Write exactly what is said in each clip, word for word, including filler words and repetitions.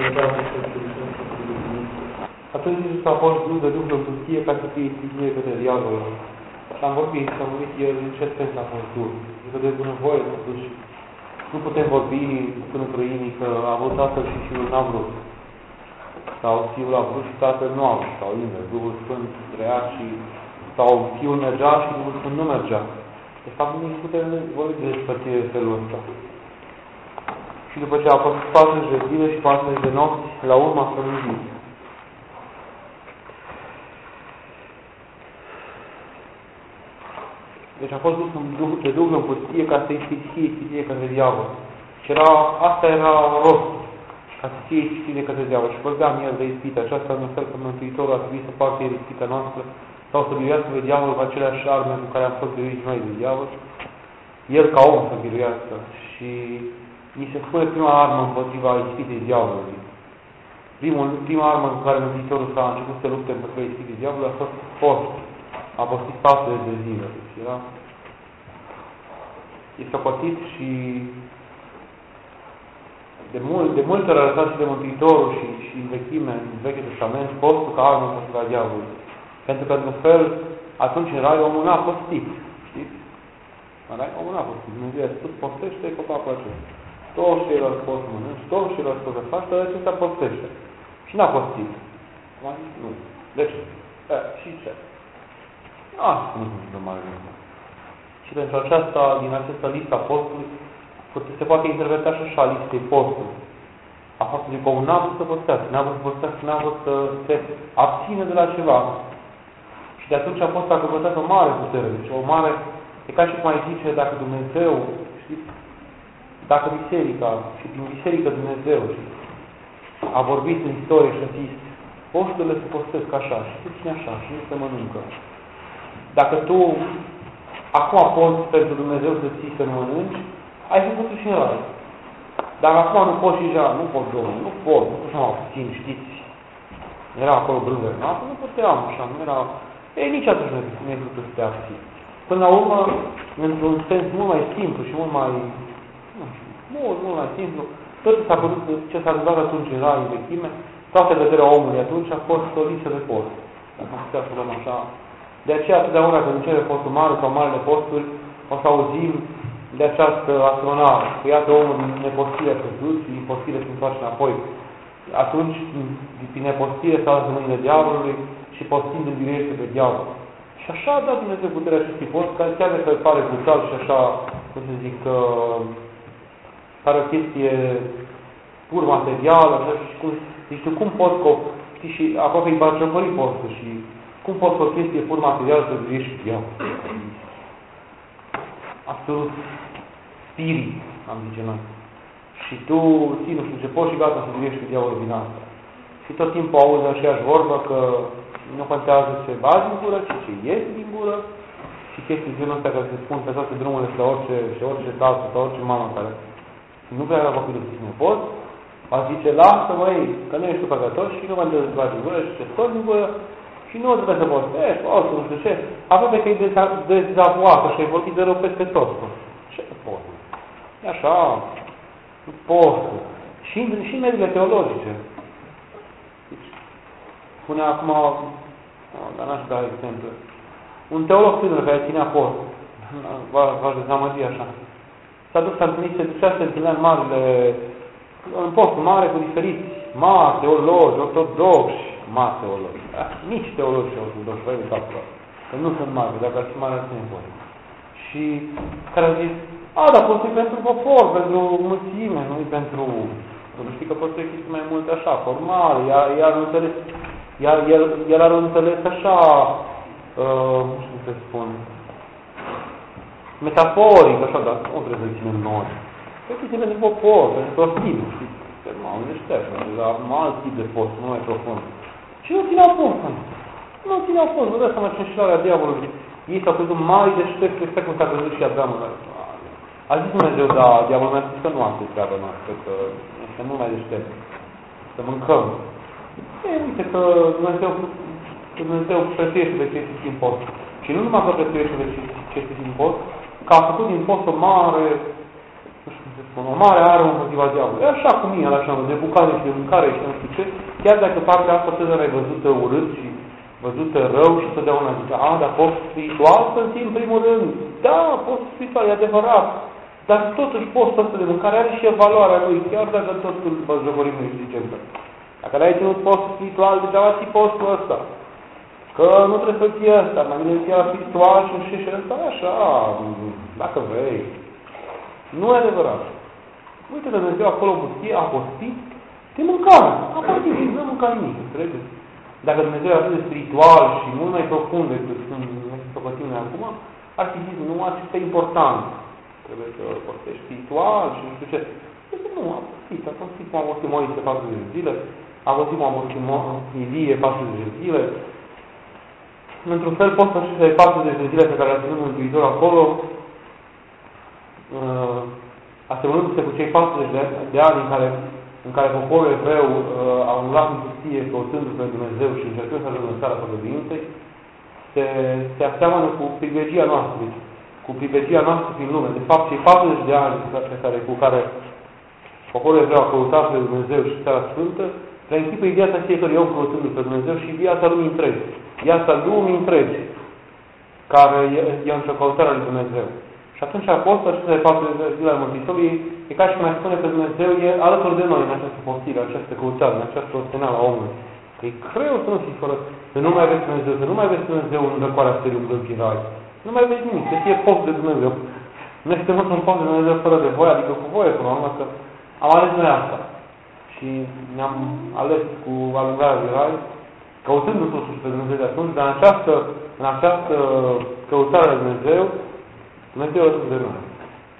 Atunci Iisus a fost dus de Duhul în pustie ca să fie ispitire către diavolul. Și am vorbit, și am vorbit el în ce sens a fost dur. Că de bunăvoie, totuși, nu putem vorbi până trăinii că a avut tatăl și fiul n-a vrut. Sau fiul a vrut și tatăl nu a vrut. Sau invers, Duhul Sfânt trăia și sau fiul mergea și Duhul Sfânt nu mergea. De fapt, nu putem vorbi de despărțire de felul ăsta. Și după ce a fost patruzeci de zile și patruzeci de nopți, la urmă a strănugit. Deci a fost dus de Duhul în pustie ca să fie ispitire către diavol. Și era, asta era rostul, ca să fie ispitire către diavol. Și vorbeam el de ispită aceasta, în fel că Mântuitorul a trebuit să facă el ispita noastră, sau să biruiască pe diavol cu aceleași arme cu care am fost biruiți noi de diavol. El ca om să biruiască. Și ni se spune prima armă împotriva ispitei diavolului. Primul, prima armă cu care Mântuitorul s-a început să lupte împotriva ispitei diavolului a fost post. A postit patruzeci de zile. Deci era... E socotit și de, mult, de multe ori arătat și de Mântuitorul și, și în vechime, în Vechiul Testament, postul ca armă împotriva diavolului. Pentru că, într-un fel, atunci în rai omul n-a postit. Știți? În rai omul n-a postit. Dumnezeu a spus, postește copacul acesta. Toți ceilalți pot să mănânci, toți ceilalți pot să faci, dar acesta postește. Și n-a postit. Nu. De ce? E, și ce? Asta nu sunt mare lucru. Și pentru aceasta, din această listă a postului, se poate interpreta și așa listei postului. A faptului că omul n-a vrut să postească, n-a vrut să postească, n-a vrut să se abține de la ceva. Și de atunci a fost acăpătat o mare putere. Deci o mare, e ca și cum ai zice, dacă Dumnezeu, știți, dacă biserica, și prin biserică Dumnezeu, a vorbit în istorie și a zis, posturile se postesc așa, și se ține așa, și nu se mănâncă. Dacă tu acum poți pentru Dumnezeu să ții să nu mănânci, ai făcut și în rai. Dar acum nu poți și deja, nu poți, Domnul, nu pot, nu pot să mă abțin, știți. Era acolo brânză, nu puteam așa, nu era... Ei, nici atunci nu e putut să te abții. Până la urmă, într-un sens mult mai simplu și mult mai... Nu știu, mult, mult mai simplu, tot ce s-a putut, ce s-a întâmplat atunci în rai, în vechime, toată vederea omului atunci a fost o lipsă de post. Dacă am putea să luăm așa... De aceea, totdeauna când începe postul mare sau marele posturi, o să auzim de această astronare. Că iată omul din nepostire a căzut și din postire se întoarce înapoi. Atunci, din nepostire s-a lăsat în mâinile diavolului și postind învinuiește pe diavol. Și așa a dat Dumnezeu puterea acestui post, care chiar dacă pare brutal și așa, cum să zic, uh, pare o chestie pur materială, așa, și cum, zici tu, cum poți, știi, și aproape îi batjocori postul și cum poți cu o chestie pur materială să biruiești pe diavol? Absolut spirit, am zice noi. Și tu, ții, nu știu ce, poți și gata să biruiești pe diavolul din asta. Și tot timpul auzi aceeași vorbă că nu contează ce bagi din gură, ci ce iese din gură. Și chestii genul ăsta care se spun pe toate drumurile și la orice, și orice tată sau orice mamă care nu vrea la copilul să nu poți, a zice, lasă măi, că nu ești tu păcătos și nu mă trebuie să bagi din gură și ce scoți din gură. Și nu trebuie să postești, altul, nu știu ce. Aproape că e dezavoată și ai vorbit de rău peste tot. Ce poți? E așa, nu poți. Și, și în mediile teologice. Deci, spune acum, dar n-aș da exemple, un teolog tânăr care ținea post, v-aș dezamăgi așa, s-a dus, s-a întâlnit, se ducea să se întâlnea în marile, în postul mare cu diferiți mari teologi, ortodoxi, mari teologi. Nici teologi și ortodoxi, vă de capul ăla. Că nu sunt mari, dacă ar fi mari, ar fi nevoie. Și care a zis, a, dar postul e pentru popor, pentru mulțime, nu e pentru... Nu știi că postul e chestii mai mult așa, formal, iar nu înțeles, iar el, el ar înțeles așa, uh, nu știu cum să spun, metaforic, așa, dar nu trebuie să ținem noi. E chestii pentru popor, pentru prostim, știi? Mă gândește așa, dar un alt tip de post, nu mai profund. Și nu țineau post, nu țineau post, nu dă seama ce înșelarea diavolului. Ei s-au crezut mari deștepți, exact cum s-a crezut și Abraham. A zis Dumnezeu, da, diavolul mi-a spus că nu asta e treaba noastră, că este mult mai deștept. Să mâncăm. Ei, uite că Dumnezeu, Dumnezeu prețuiește pe cei din post. Și nu numai că prețuiește pe cei din post, că a făcut din post o mare nu știu cum se spune, o mare armă împotriva diavolului. E așa cum e, așa, de bucare și de mâncare și nu știu ce, chiar dacă partea asta tânără e văzută urât și văzută rău și totdeauna zice, a, dar post spiritual să ții în primul rând. Da, post spiritual, e adevărat. Dar totuși postul ăsta de mâncare are și valoarea lui, chiar dacă totul băzăgorim noi zicem. Dacă n-ai ținut postul spiritual, degeaba ții postul ăsta. Că nu trebuie să fie ăsta, mai bine fie spiritual și și și ăsta, așa, dacă vrei. Nu e adevărat. Uite că Dumnezeu acolo în pustie a postit de mâncare. A postit, nu a mâncat nimic, înțelegeți? Dacă Dumnezeu e atât de spiritual și mult mai profund decât ne socotim noi acum, ar fi zis, nu, acesta e important. Trebuie să postești spiritual și nu știu ce. Deci nu, a postit, a postit, m-a postit Moise patruzeci de zile, a postit, m-a postit Ilie patruzeci de zile. Într-un fel, postul acesta de patruzeci de zile pe care l-a ținut Mântuitorul acolo, uh, asemănându-se cu cei patruzeci de ani în care, în care poporul evreu uh, a umblat în pustie căutându-l pe Dumnezeu și încercând să ajungă în țara făgăduinței, se, se aseamănă cu privilegia noastră, cu privilegia noastră prin lume. De fapt, cei patruzeci de ani pe care, cu care poporul evreu a căutat pe Dumnezeu și țara sfântă, preînchipui viața fiecărui om căutându-l pe Dumnezeu și viața lumii întregi. Viața lumii întregi, care e, e într-o căutare lui Dumnezeu. Și atunci apostolul acesta de patruzeci de zile al Mântuitorului e ca și cum mai spune că Dumnezeu e alături de noi în această postire, în această căutare, în această ostenală a omului. Că e greu să nu fii fără, să nu mai vezi Dumnezeu, să nu mai vezi Dumnezeu în răcoarea stelii umblând în rai. Nu mai vezi nimic, să fie post de Dumnezeu. Noi suntem într-un post de Dumnezeu fără de voie, adică cu voie până la urmă, că am ales noi asta. Și ne-am ales cu alungarea de rai, căutându-l totuși pe Dumnezeu de atunci, dar în această, în această căutare de Dumnezeu, Dumnezeu alături de noi.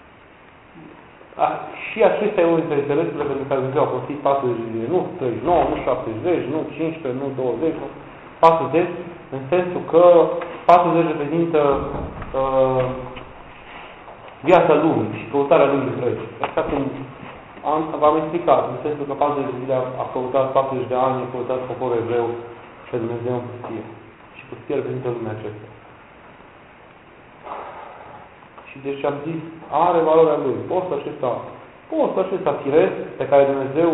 A, și acesta e unul dintre interesele pentru care Dumnezeu a postit patruzeci de zile, nu treizeci și nouă, nu șaptezeci, nu cincisprezece, nu douăzeci, nu patruzeci, în sensul că patruzeci reprezintă uh, viața lumii și căutarea lumii întregi. Așa cum am, v-am explicat, în sensul că patruzeci de zile a, a căutat, patruzeci de ani a căutat poporul evreu pe Dumnezeu în pustie. Și pustia reprezintă lumea aceasta. Și deci am zis, are valoarea lui. Postul acesta, postul acesta firesc pe care Dumnezeu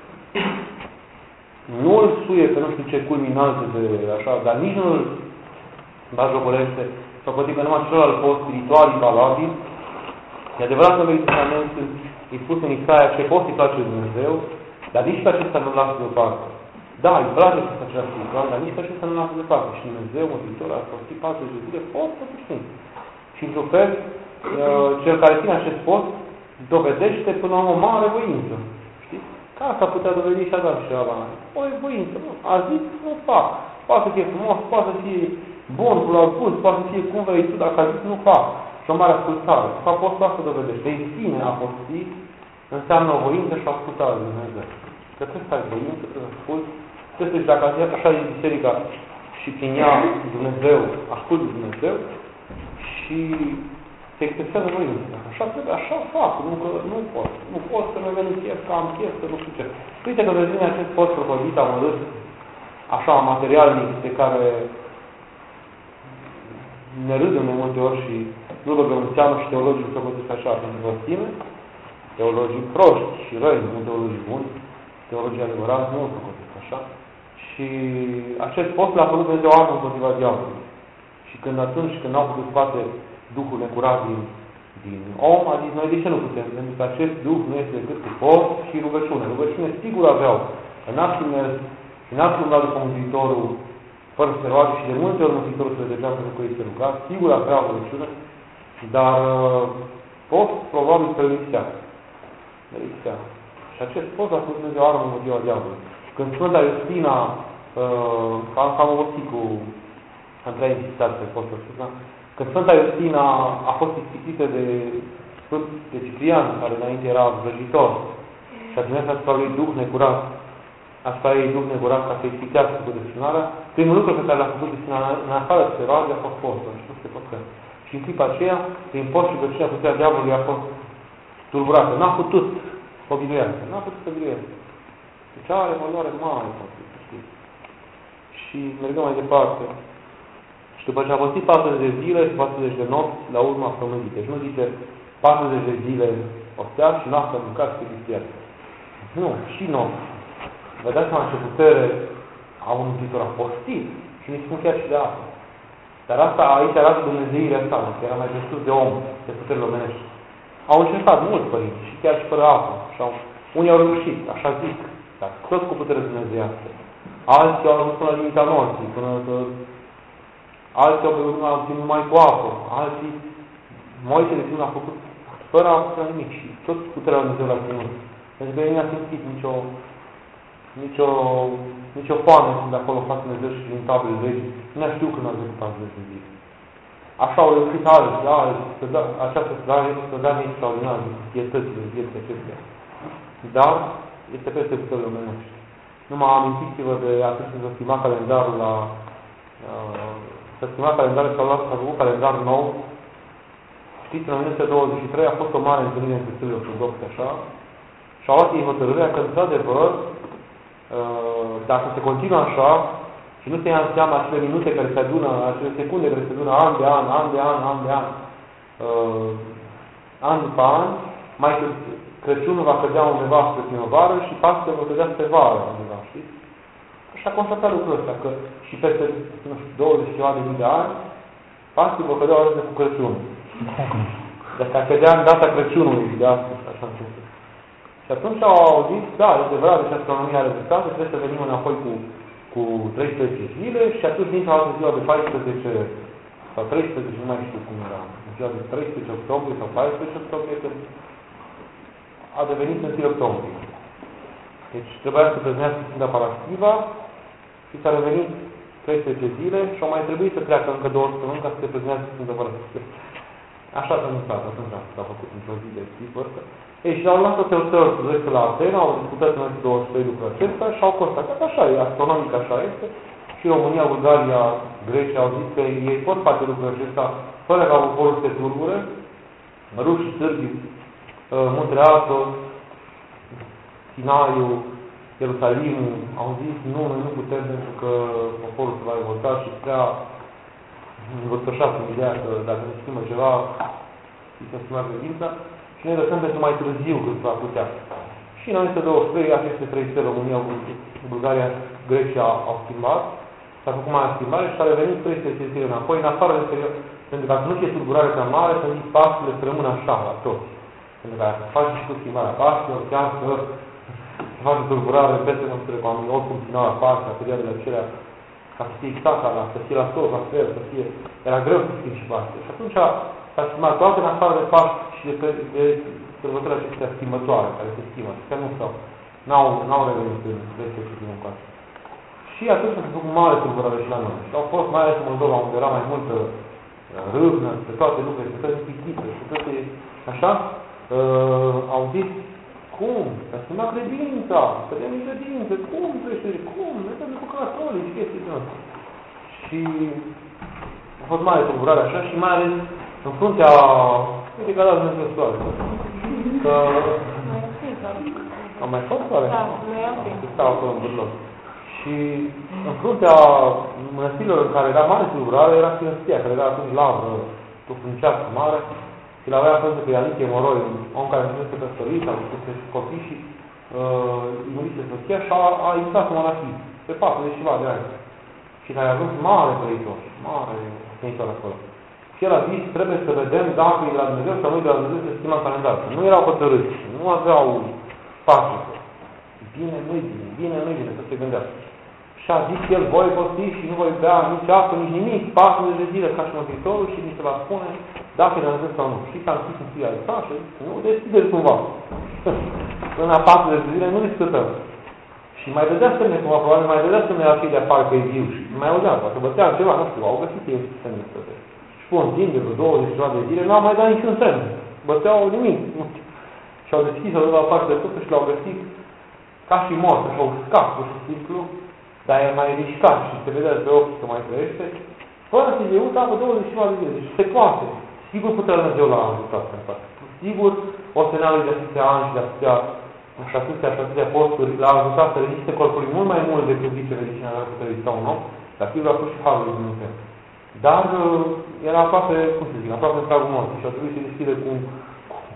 nu îl suie pe nu știu ce culminante de așa, dar nici nu îl bajocolește, sau poate că numai celălalt post spiritual e valabil. E adevărat că Vechiul Testament îi spus în Isaia ce post îi place lui Dumnezeu, dar nici pe acesta nu-l lasă deoparte. Da, îi place să facă acela spiritual, dar nici pe acesta nu-l lasă deoparte. Și Dumnezeu, Mântuitorul, a postit patruzeci de zile, post, poate știm. Și într-un fel, cel care ține acest post dovedește până la o mare voință. Știți? Ca asta putea dovedi și Adam și Ava. O voință. Nu. A zis, nu fac. Poate să fie frumos, poate să fie bun, cu la gust, poate să fie cum vrei tu, dacă a zis, nu fac. Și o mare ascultare. De fapt, postul asta dovedește. În sine a postit înseamnă o voință și o ascultare de Dumnezeu. Că trebuie să ai voință, trebuie să asculti. Trebuie să zici, dacă așa e biserica și prin ea Dumnezeu, ascult de Dumnezeu și se expresează voința. Așa trebuie, așa fac, nu, că, nu pot. Nu pot să mă veni chef, că am chef, să nu știu ce. Uite că vezi acest post propădit amărât, așa, materialnic, de care ne râdem de multe ori și nu băgăm în seamă și teologii se gândesc așa, pentru că stime, teologii proști și răi, nu teologii buni, teologii adevărați nu se gândesc așa. Și acest post l-a făcut Dumnezeu armă împotriva diavolului. Și când atunci, când au putut scoate Duhul necurat din, din om, a zis, noi de ce nu putem? Pentru că acest Duh nu este decât cu post și rugăciune. Rugăciune sigur aveau. Că n-ar fi mers, și n-ar fi umblat după Mântuitorul fără să se roage și de multe ori Mântuitorul se vedea pentru că este rugat. Sigur aveau rugăciune, dar post probabil că lipsea. Lipsea. Și acest post a fost Dumnezeu armă împotriva diavolului. Când Sfânta Iustina, uh, am cam obosit cu am trei insistat pe postul acesta, că Sfânta Iustina a fost ispitită de Sfânt de Ciprian, care înainte era vrăjitor, și a trimis asupra lui Duh necurat, asupra ei Duh necurat ca să ispitească cu destinarea, primul lucru pe care l-a făcut destinarea în afară de se roage a fost postul, și nu se păcări. Și în clipa aceea, prin post și găsirea puterea diavolului a fost tulburată. N-a putut o biduiască, n-a putut să biduiască. Deci are valoare mare, să știți. Și mergem mai departe. Și după ce a postit patruzeci de zile și patruzeci de nopți, la urma a frământit. Deci nu zice patruzeci de zile ostea și noaptea mâncați pe Hristos. Nu, și noi. Vă dați seama ce putere a un Mântuitor a postit și ne spun chiar și de asta. Dar asta aici arată Dumnezeirea sa, că era mai presus de om, de puterile omenești. Au încercat mulți părinți și chiar și fără apă. Unii au reușit, așa zic, dar tot cu putere dumnezeiască. Alții au ajuns până la limita morții, până să... Alții au ținut numai cu apă, alții... Moise de ținut a făcut fără apă, fără nimic și tot puterea Dumnezeu l-a ținut. Pentru că el nu a simțit nicio... nicio... nicio foame când acolo față Dumnezeu și prin tabele veci. Nu a știut când a trecut patruzeci de zile. Așa au reușit alții, alții, da, această stădanie extraordinară de pietățile, vieții acestea. Dar este peste puterile omenești. Numai amintiți-vă de atunci când s-a schimbat calendarul la... Uh, s-a schimbat calendarul, s-a luat, s-a făcut calendar nou. Știți, în o mie nouă sute douăzeci și trei a fost o mare întâlnire între țările ortodoxe, așa, și au luat ei hotărârea că, într-adevăr, uh, dacă se continuă așa, și nu se ia în seama acele minute care se adună, acele secunde care se adună an de an, an de an, an de an, uh, an după an, mai că Crăciunul va cădea undeva spre primăvară și Paștele va cădea spre vară undeva, știți? Și a constatat lucrul ăsta, că și peste, nu știu, douăzeci și ceva de mii de ani, Paștele va cădea o dată cu Crăciunul. Dacă a cădea în data Crăciunului de astăzi, așa înțeles. Și atunci au zis, da, e adevărat, deci astronomia are dreptate, trebuie să venim înapoi cu, cu treisprezece zile și atunci din altă ziua de paisprezece sau treisprezece, nu mai știu cum era, în ziua de treisprezece octombrie sau paisprezece octombrie, că a devenit întâi octombrie. Deci trebuia să preznească Sfânta Parastiva și s-a revenit treisprezece zile și au mai trebuit să treacă încă două săptămâni ca să se preznească Sfânta Parastiva. Așa s-a întâmplat, atunci s-a făcut într-o zi de tipul ăsta. Ei, și l-au luat tot Teodor la Atena, au discutat în două sute doi lucrul acesta și au constatat, așa e, astronomic așa este, și România, Bulgaria, Grecia au zis că ei pot face lucrul acesta fără ca poporul să se tulbure, rușii, sârbii, Muntele Athos, Sinaiul, Ierusalimul, au zis, nu, noi nu putem pentru că poporul se va revolta și prea învățășat în ideea că dacă se schimbă ceva, îi se schimbă credința și noi lăsăm pentru mai târziu când va putea. Și în o mie nouă sute douăzeci și trei, aceste trei țări, România, Bulgaria, Grecia, au schimbat, s-a făcut mai schimbare și a revenit treisprezece zile înapoi, în afară de perioadă, pentru că nu fie tulburare prea mare, să zic Paștele să rămână așa la toți. Pentru că dacă faci și tu schimbarea Paștelor, chiar să faci tulburare peste noastră, cu oamenii oricum țineau la Paște, la perioadele acelea, ca să fie exact la, să fie la sol, la fel, să fie... Era greu să schimbi și Paște. Și atunci s-a schimbat toate în afară de Paște și de, de, de sărbătorile acestea schimbătoare, care se schimbă. Și că nu s-au, n-au, n-au revenit în veche și din încoace. Și atunci s-a făcut mare tulburare și la noi. Și au fost, mai ales în Moldova, unde era mai multă râvnă, pe toate lucrurile, pe toate pitită, pe toate... Așa? Uh, au zis, cum? S-a schimbat credința, să dăm în credință, cum crește? Cum? Noi suntem cu catolici, chestii de astea. Și a fost mare tulburare așa și mai ales în fruntea, uite că a dat Dumnezeu soare. Că... Am mai fost soare? Da, noi am fi. Stau acolo în Bârlos. Și în fruntea mănăstirilor în care era mare tulburare era Sfântia, care era atunci lavră, tufâncească mare. Și l-avea fost pe Ianichie Moroi, un om care nu se căsătorit, a făcut copii și uh, îi murise soția și a, a intrat în monahie, pe patruzeci și ceva de ani. Și care a ajuns mare trăitor, mare trăitor acolo. Și el a zis, trebuie să vedem dacă e de la Dumnezeu sau nu e de la Dumnezeu să schimbăm calendarul. Nu erau hotărâți, nu aveau pace. Bine, nu-i bine, bine, nu-i bine, să se gândească. Și a zis el, voi posti și nu voi bea nici apă, nici nimic, patruzeci de zile ca și Mântuitorul și ni se va spune dacă e de la Dumnezeu sau nu. Și s-a închis în fia de pașă, nu deschideți cumva. Până la patruzeci de zile nu discutăm. Și mai vedea semne cumva, probabil mai vedea semne la cei de afară că e viu și mai auzea, poate bătea ceva, nu știu, au găsit ei semne să vedea. Și pun timp de vreo douăzeci și ceva de zile, n-au mai dat niciun semn. Băteau nimic. Și au deschis-o de la parte de totul și l-au găsit ca și mort, așa uscat, pur și simplu, dar e mai rișcat și se vedea pe ochi că mai trăiește, fără să fie apă douăzeci și ceva de zile. Deci se poate. Sigur puterea Dumnezeu l-a ajutat să facă. Sigur, o semnală de atâția ani și de atâția, și atâția și atâția posturi l-a ajutat să reziste corpului mult mai mult decât zice medicina care putea rezista un om, dar sigur a fost și Harul lui Dumnezeu. Dar era aproape, cum să zic, aproape în pragul morții și a trebuit să deschide cu,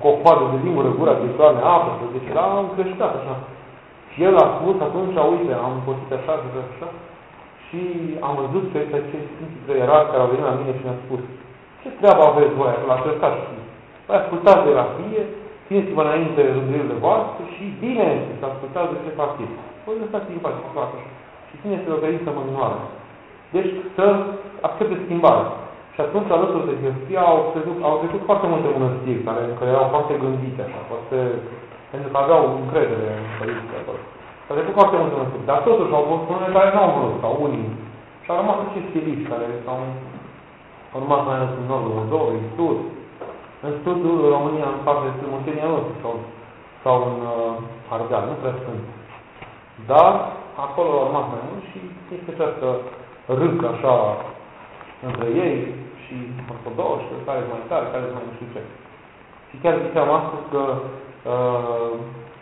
cu o coadă de lingură, gura de doamne apă, deci era încreștat așa. Și el a spus atunci, uite, am pățit așa, și așa, și am văzut că ăsta ce sfinții trăierați care au venit la mine și mi-a spus, ce treabă aveți voi acolo, la călcat și voi ascultați de la fie, țineți-vă înainte rânduirile voastre și bine este să ascultați de ce fac ei. Voi lăsați din pace să facă așa. Și țineți-vă o credință măminoară. Deci să accepte schimbare. Și atunci, alături de Hestia, au trecut, au trecut foarte multe mănăstiri care, care erau foarte gândite așa, foarte, pentru că aveau încredere în părinții acolo. S-au trecut foarte multe mănăstiri. Dar totuși au fost unele care nu au vrut, sau unii. Și au rămas acești stiliști care s-au urmat mai ales în nordul Moldovei, în sud. În sudul România, în parte de Muntenia Noastră, sau, sau în uh, Ardeal, nu prea sunt. Dar acolo au urmat mai mult și este această râcă așa între ei și ortodoxi, care sunt mai tare, care sunt mai nu știu ce. Și chiar ziceam astăzi că uh,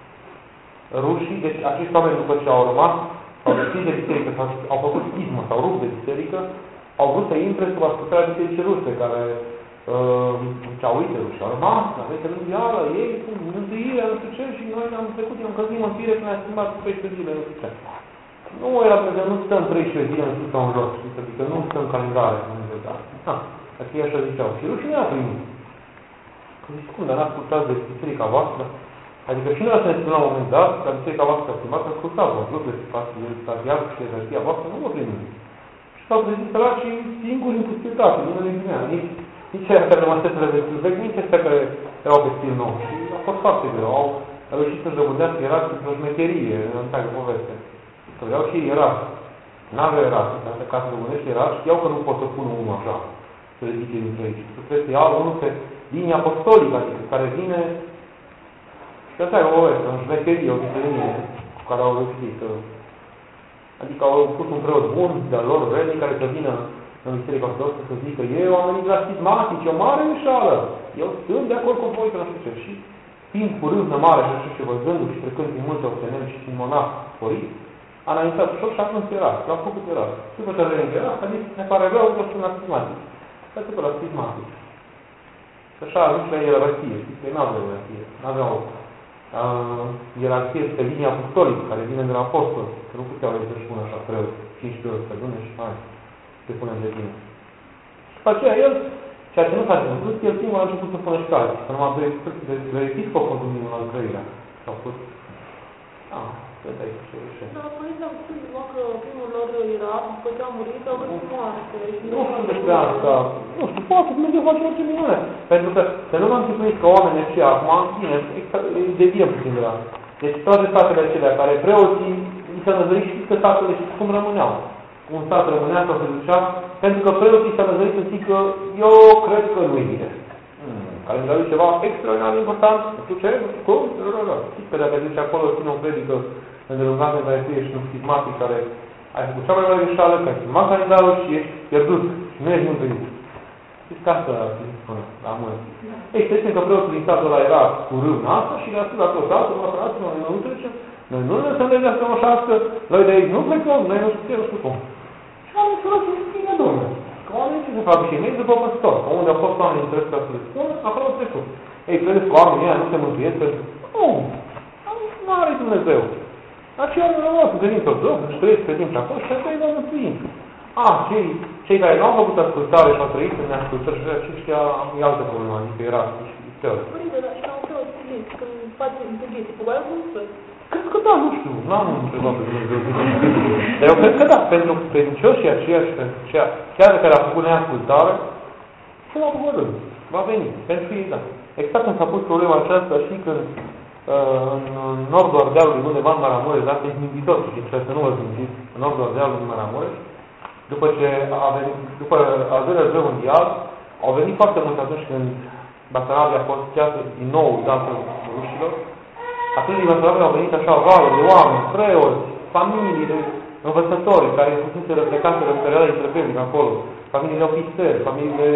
rușii, deci acești oameni după ce au rămas, au deschis de biserică, sau au făcut schismă, sau rupt de biserică, au vrut să intre sub ascultarea bisericii ruse, care uh, ce-au uite ruși, au rămas, la vechea mondială, ei cu mântuirea, nu știu ce, și noi am trecut, i-am căzut mântuire când ne-a schimbat cu treisprezece zile, nu știu ce. Nu era pentru că nu stăm treisprezece zile în sus sau în jos, adică nu stăm calendare, nu știu, da. Ha, dacă ei așa ziceau. Și rușii ne-a primit. Că zici, cum, dar n-ascultați de biserica voastră? Adică și noi să ne spunem la un moment dat, că biserica voastră a primat, ascultați-vă, lucrurile se fac, stagiar și ezerția voastră, nu vă primim. Și s-au prezit săracii singuri în pustietate, nu le gânea. Nici, nici aia care rămăsesele de stil vechi, nici astea care erau pe stil nou. Și a fost foarte greu. Au reușit să-și dobândească erați într-o șmecherie, în întreagă poveste. Că vreau și erați. N-avea erați, ca să dobândești erați, știau că nu pot să pună unul așa, să ridice dintre aici. Să trebuie să iau unul pe linia apostolică, adică care vine. Și asta e o poveste, în șmecherie, o biserică cu care au reușit. Adică au pus un preot bun de-al lor, vrednic, care să vină în biserica ortodoxă să zică, eu am venit la schismatici, o mare înșală, eu sunt de acord cu voi, că nu știu ce. Și fiind cu râvnă mare și așa și văzându-și și trecând prin multe obțineri și prin monah sporit, a înaintat ușor și a ajuns era, l-au făcut era. După ce a venit era, a zis, ne pare rău că sunt la schismatici. S-a trecut la schismatici. Și așa a ajuns la ierarhie, știți că nu aveau ierarhie, nu aveau uh, ierarhie pe linia apostolică, care vine de la apostol, că nu puteau ei să-și pună așa preot, cinci preoți pe lună și mai se pune de bine. Și după aceea el, ceea ce nu s-a întâmplat, el singur a început să pună și care, că numai doi, doi episcopul cu minul al treilea. S-au pus, ah, cred aici ce ușe. Dar părinții au spus că primul lor era, după ce a murit, au găsit moarte. Nu știu despre asta. Nu știu, poate Dumnezeu face orice minune. Pentru că, să nu m-am închipuit că oamenii aceia, acum, bine, deviem puțin de la. Deci toate statele acelea care preoții, îi se năzărit și că statele și cum rămâneau. Un stat rămânea sau se ducea, pentru că preoții s-a năzărit să zică, eu cred că nu-i bine. Hmm. Calendarul e ceva extraordinar de important, nu știu ce, nu știu cum, știți că dacă zice acolo, ține o predică îndelungată în care tu ești un schizmatic care ai făcut cea mai mare greșeală, că ai filmat calendarul și ești pierdut și nu ești mântuit. Știți că asta se spune la mulți. Ei, știți că preotul din satul ăla era cu râvna asta și le-a spus la tot satul, la frații, noi nu trecem, noi nu lăsăm de viață moșească, noi de aici nu plecăm, noi nu știu, nu știu cum. Și am înțeles că nu bine, domnule. Că oamenii ce se fac și ei după păstor, că unde au fost oamenii interesat ca să le spună, acolo au trecut. Ei, credeți că oamenii ăia nu se mântuiesc pentru că nu, nu are Dumnezeu. Aceia nu rămas în credință ortodoxă, își trăiesc credința acolo și asta îi va mântuim. A, cei, cei care nu au făcut ascultare și au trăit în neascultări și aceștia e altă problemă, adică era și teori. Părinte, dar și au preot citit, când face integrite, cu aia cum spune? Cred că da, nu știu, n-am întrebat pe Dumnezeu. Dar eu cred că da, pentru credincioșii aceia și pentru ceea, chiar care a făcut neascultare, se va hotărât, va veni, pentru ei, da. Exact când s-a pus problema aceasta și când în nordul Ardealului, undeva în Maramureș, dar este gânditor, și trebuie să nu vă gândiți, în nordul Ardealului, în Maramureș, după ce a venit, după al doilea război mondial, au venit foarte mult atunci când Basarabia a fost chiar din nou dată rușilor. Atunci din Basarabia au venit așa valuri de oameni, preoți, familii de învățători care fuseseră plecaseră în perioada intrăpelnică acolo, familiile ofițeri, familiile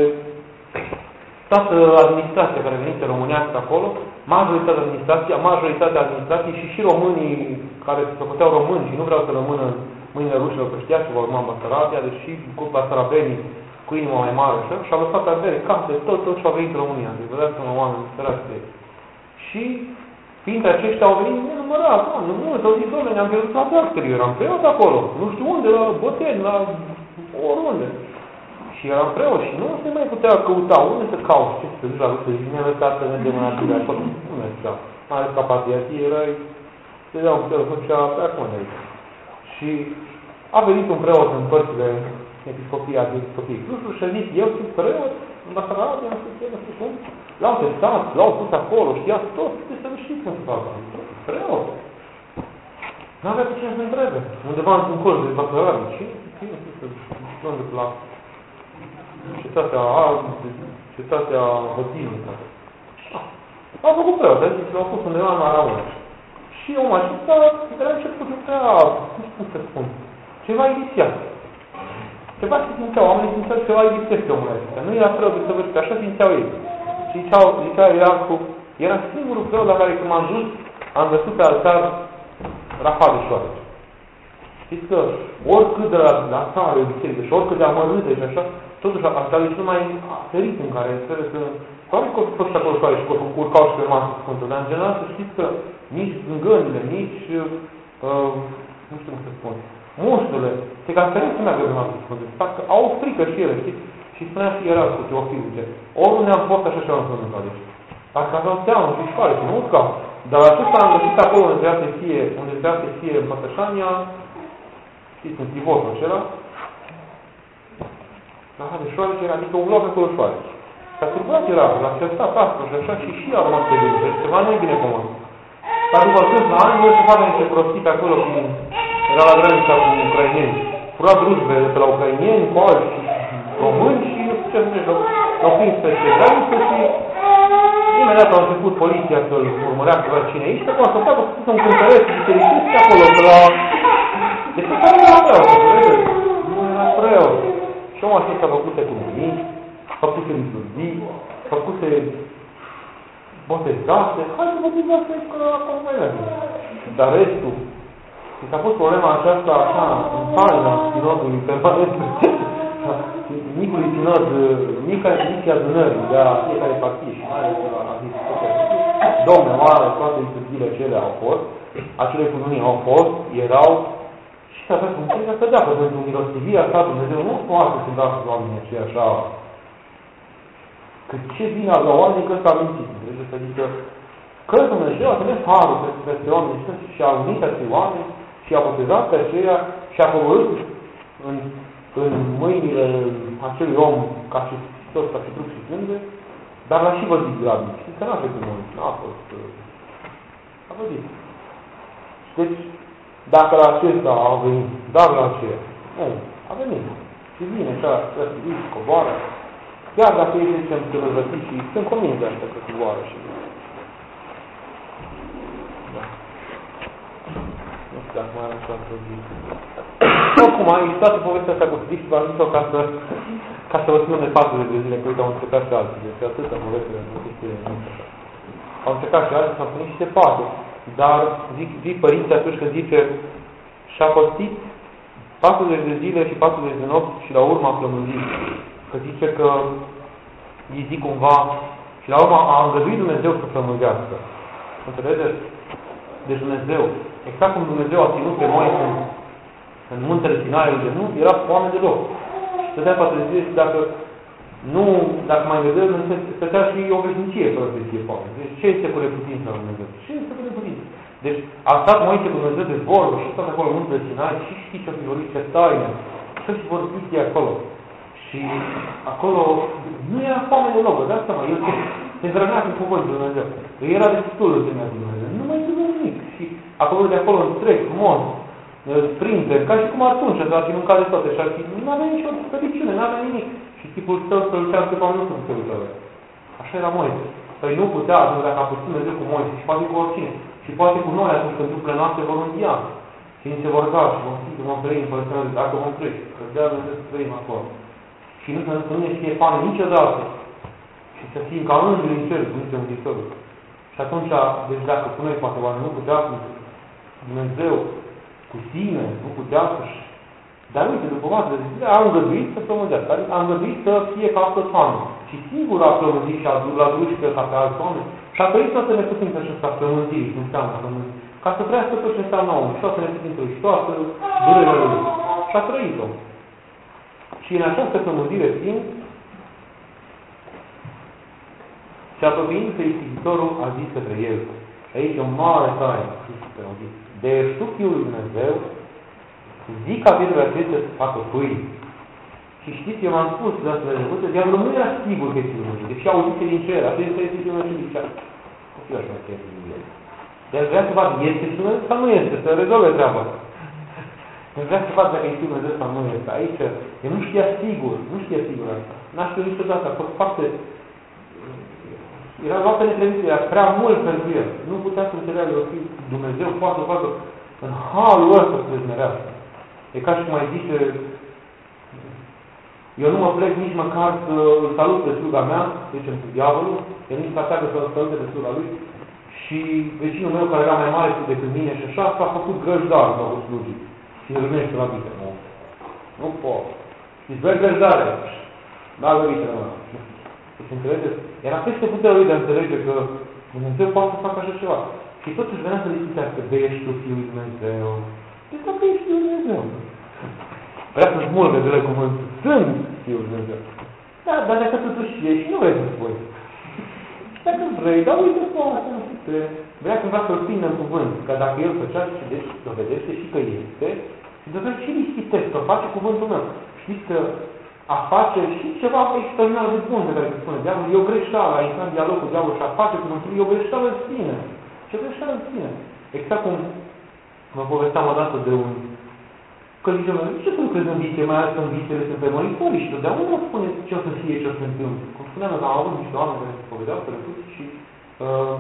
toată administrația care venise românească acolo, majoritatea administrației, majoritatea administrației și și românii care se făceau români și nu vreau să rămână în mâinile rușilor, că știa ce va urma în Basarabia, deși cu basarabenii cu inima mai mare și au lăsat avere, case, tot, tot și au venit în România. Deci vedeați-mă oameni sărați de Și fiindcă aceștia au venit nenumărați, nu mulți, au zis, domnule, ne-am pierdut la Teastră, eu eram preot acolo, nu știu unde, la Boteni, la oriunde. Și eram preot și nu se mai putea căuta, unde să cauți, ce să duci la Rusia, și ne-a lăsat să mergem în acele acolo, nu mergea. Mai ales ca patriatie, erai, te dea un telefon și pe acum de aici. Și a venit un preot în părțile episcopia de episcopie Clujului și a zis, eu sunt preot, în Basarabia, nu știu ce, nu știu cum, l-au testat, l-au pus acolo, știa tot, ce să nu știți cum să facă. Preot. N-avea cu cine să întrebe. Undeva într-un colț de Basarabia, ce? Ce? Ce? La cetatea cetatea Hăținică. Au făcut preot, a zis, l-au pus undeva în Araunea. Și omul acesta era început de prea, cum să spun, ceva inițiat. Ceva se simțeau, oamenii simțeau ceva inițiat pe omul acesta. Nu era preot de săvârșit, așa simțeau ei. Și ziceau, zicea Iarcu, era singurul preot la care când m-am dus, am văzut pe altar Rafa de șoarece. Știți că oricât de la, la țară, biserică, și oricât de amărâte și așa, totuși altarul e cel mai ferit în care trebuie să... Probabil că au fost acolo șoare și că urcau și pe masă sfântă, dar în general să știți că nici zângănile, nici, uh, nu știu cum să spun, muștele, se ca ferit să meargă pe masă sfântă. Parcă au frică și ele, știți? Și spunea și era cu Teofil, zice, oriunde am fost așa și am fost în aici. Parcă aveau teamă și șoare și nu urcau. Dar acesta am găsit acolo unde trebuia să fie, unde trebuia să fie Pătășania, știți, în pivotul acela, la de șoarece, adică un loc acolo șoarece. S-a turbat era, l-a certat pastor și așa și și a rămas pe gând. Deci ceva nu e bine comun. Dar după câțiva ani, vreau să facă niște prostii pe acolo, cum era la granița cu ucraineni. Fura drujbe de pe la ucraineni, cu alți români și nu știu ce să zic, l-au prins peste graniță și imediat a început poliția să-l urmărească la cine aici, pe cum a făcut, a făcut un cântăresc bisericist pe acolo, pe la... Deci pe care nu era preot, vedeți? Nu era preot. Și omul acesta a făcut economii, făcuse liturghii, făcuse botezate, hai să botezase că acum mai merge. Dar restul, și s-a pus problema aceasta așa, în taina sinodului permanent, micului sinod, mica ediție adunării de la fiecare partid și mai ales la Aristotel. Domne, oare, toate liturghiile cele au fost, acele cununii au fost, erau, și să avea funcție să dea, că pentru milostivia ta Dumnezeu nu poate să dați oamenii aceia așa. Că ce bine avea oamenii că s-a mințit. Înțelegeți? Adică că Dumnezeu a trimis harul peste oameni și a unit acei oameni și a botezat pe aceia și a coborât în, în mâinile acelui om ca și tot ca și trup și sânge, dar l-a și văzit grabnic. Știți că n-a trecut mult. N-a fost... A văzit. Deci, dacă la acesta a venit, dar la aceea, nu, a venit. Și vine așa, să se coboară. Chiar dacă ei zicem călăvății și sunt convins de asta că coboară și... Da. Nu știu dacă mai am așa într-o zi. Oricum, a existat povestea asta cu Cristi, v-am zis-o ca să, ca să vă spun de patruzeci de zile, că uite, au încercat și alții. Deci atâta povestea de Cristi. Au încercat și alții, s-au pânit și se poate. Dar zic, zic părinții atunci când zice și-a păstit patruzeci de zile și patruzeci de nopți și la urmă a flămânzit. Că zice că îi zic cumva și la urmă a îngăduit Dumnezeu să flămânzească. Înțelegeți? Deci Dumnezeu, exact cum Dumnezeu a ținut pe Moise în, în muntele Sinaiului de nu, era foame deloc. Și stătea patruzeci de zile și dacă nu, dacă mai vedem, stătea și o veșnicie fără să fie foame. Deci ce este cu neputința la Dumnezeu? Ce este cu neputința? Deci a stat Moise cu Dumnezeu de vorbă și a stat acolo în muntele Sinai și știi ce-o fi vorbit pe taine. Și și vorbit ei acolo. Și acolo nu era foame deloc, vă dați seama, el se îngrănea cu cuvântul de Dumnezeu. Că era destul de de Dumnezeu. Nu mai trebuie nimic. Și acolo de acolo întreg, frumos, sprinte, ca și cum atunci, dar și mânca de toate. Și ar fi, nu avea nicio fericire, nu avea nimic. Și tipul său să lucrează pe oameni nu se uită. Așa era Moise. Păi nu putea, atunci dacă a putut Dumnezeu cu Moise și poate cu oricine. Și poate cu noi atunci când duplele noastre vor învia. Și ni se vor da și vom fi că vom trăi în părăția dacă vom trăi. Că de-aia Dumnezeu să trăim acolo. Și nu să nu ne fie foame niciodată. Și să fim ca îngeri în cer, cum zice Mântuitorul. Și atunci, deci dacă cu noi poate oare nu putea cu Dumnezeu, cu sine, nu putea să-și... Dar uite, după patru de zile, a îngăduit să flămânzească. Adică a îngăduit să fie ca toți oameni. Și și sigur a plământit și a l-a duce ca pe alți oameni și a trăit toată neputința aceasta plământirii, cum înseamnă plământit. Ca să trăiască tot ce înseamnă omul, și toată neputința și toată durerea lui. Și a trăit-o. Și în această plământire timp, și apropiindu-se ispititorul a zis către el, aici e o mare taină, de ești tu Fiul lui Dumnezeu, zic ca viețile acestea să facă pâine. Și știți, eu m-am spus de asta de trecută, diavolul nu era sigur că e Fiul lui Dumnezeu, deși auzise din cer, atunci este Fiul lui Dumnezeu și zicea, o fi așa că e Fiul lui Dumnezeu. El vrea să vadă, este Fiul lui Dumnezeu sau nu este, să rezolve treaba. El vrea să vadă dacă e Fiul lui Dumnezeu sau nu este. Aici, el nu știa sigur, nu știa sigur asta. N-a știut niciodată, a fost foarte... Era luată neprevită, era prea mult pentru el. Nu putea să înțeleagă că Dumnezeu poate să facă în halul ăsta să se zmerească. E ca și cum ai zice, eu nu mă plec nici măcar să îl salut pe sluga mea, zicem cu diavolul, el nici să pleacă să îl salute pe sluga lui, și vecinul meu care era mai mare decât mine și așa, s-a făcut grăjdar la o slugii. Și ne rumește la vită. Nu, nu pot. Și doi grăjdare. Da, la vită, mă. Deci, înțelegeți? Era peste puterea lui de a înțelege că Dumnezeu poate să facă așa ceva. Și totuși venea să le citească, de ești tu Fiul lui Dumnezeu. Deci dacă ești Fiul lui Dumnezeu. Vrea să smulgă de la cuvântul. Sunt Fiul lui Dumnezeu. Da, dar dacă totuși ești, nu vrei să spui. Dacă vrei, dar uite poate, nu știu. Vrea cumva să-l prindă în cuvânt. Că dacă el făcea și deci dovedește și că este, și dovedește și lichitesc, că face cuvântul meu. Știți că a face și ceva extraordinar de bun de care se spune diavolul, e o greșeală, a intrat în dialog cu diavolul și a face cuvântul, e o greșeală în sine. Ce greșeală în sine? Exact cum mă povesteam odată de un că zicem, ce să nu crezi în vise, mai ales că în visele sunt premonitori și totdeauna nu spune ce o să fie, ce o să se întâmple. Cum spuneam, am avut niște oameni care se povedeau trecuți și uh,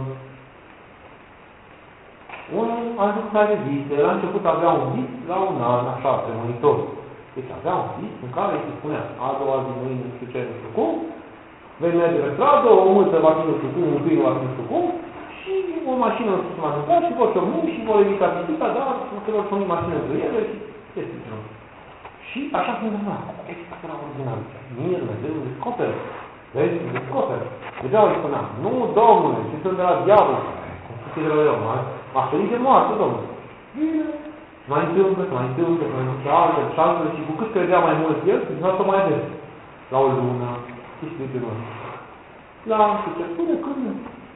unul a zis mai de vise, la început avea un vis la un an, așa, premonitor. Deci avea un vis în care îi se spunea, a doua zi, mâine, nu știu ce, nu știu cum, vei merge pe stradă, o multă va fi nu știu cum, un câine va fi nu știu cum, și o mașină nu știu ce m-a întâmplat și vor ciocni și vor evita pisica, dar se vor ciocni mașină de ele și este genul. Și așa se întâmpla. Extraordinar. Mie Dumnezeu îmi descoperă. Vezi, îmi descoperă. Degeaba îi spuneam, nu, Domnule, și sunt de la diavol. Cum să fie de la el, m-a ferit de moarte, Domnule. Bine. Mai întâmplă, mai întâmplă, mai întâmplă, altă, și altă, și cu cât credea mai mult el, s-a mai des. La o lună, și știu de noi. La, și ce, până când,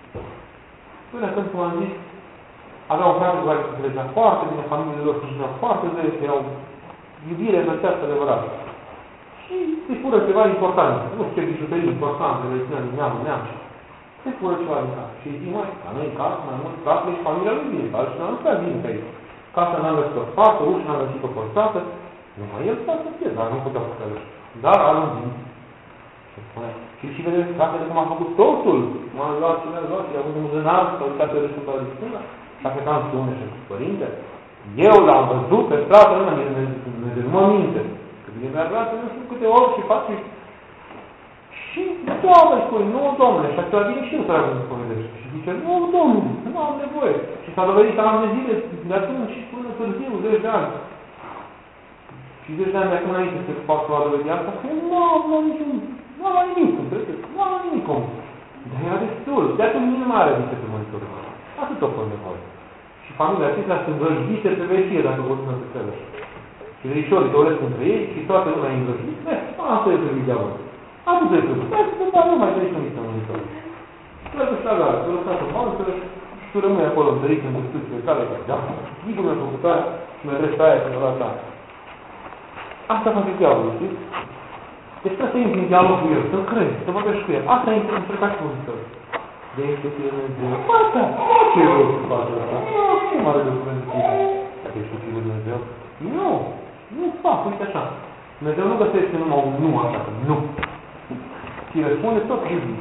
până când, cum am zis, avea o frate cu care se înțelegea foarte bine, familiile lor se înțelegea foarte bine, erau iubire învățească adevărată. Și se fură ceva important, nu știu ce bijuterii importante, le ținea din neamul neam. Se fură ceva din casă. Și îi zic, mai, la noi în casă, mai mult, fratele și familia lui bine, că altcineva nu prea bine pe aici. Casa n-am găsit o față, ușa n-am găsit o forțată, numai el s-a să fie, dar nu putea să fie. Dar alungim. Și și vedeți, fratele cum a făcut totul. M-a luat și mi-a luat și a avut un zânar, s-a uitat pe râsul pe discuna, și a plecat în sună și cu părinte. Eu l-am văzut pe stradă, nu mă minte. Că bine mi-a luat, nu știu câte ori și face. Și, Doamne, spune, nu, Domnule, și acela vine și nu trebuie să spovedește. Și zice, nu, Domnule, nu am nevoie. Și s-a dovedit că am de zile, de atunci și până târziu, zeci de ani. Și zeci de ani de acum înainte să fac la dovedit asta, că nu am la niciun, nu am la nimic, înțelegeți? Nu am la nimic om. Dar era destul. De atunci nu mai are vise pe monitorul. Atât o până nevoie. Și familia acestea sunt vrăjbite pe vecie, dacă vor să se țelă. Și verișorii tăulesc între ei și toată lumea e învrăjbit. Vezi, asta e pe diavol. Atât de frumos. Vezi, pe care nu mai treci nimic pe monitor. Trebuie să știa gara, să lăsați o baltă și tu rămâi acolo întărit în discuțiile tale, că da, Nicu mi-a făcut aia și mi-a rest aia și mi-a luat aia. Asta face diavolul, știți? Deci trebuie să intri în dialog cu el, să-l crezi, să vorbești cu el. Asta e între ca și monitor. De este Fiul lui Dumnezeu. Asta, ce e rău să faci asta? Nu mă arăt de cuvânt de tine. Dacă ești Fiul lui Dumnezeu? Nu, nu fac, uite așa. Dumnezeu nu găsește numai un nu așa, că nu. Și răspunde tot iubiți.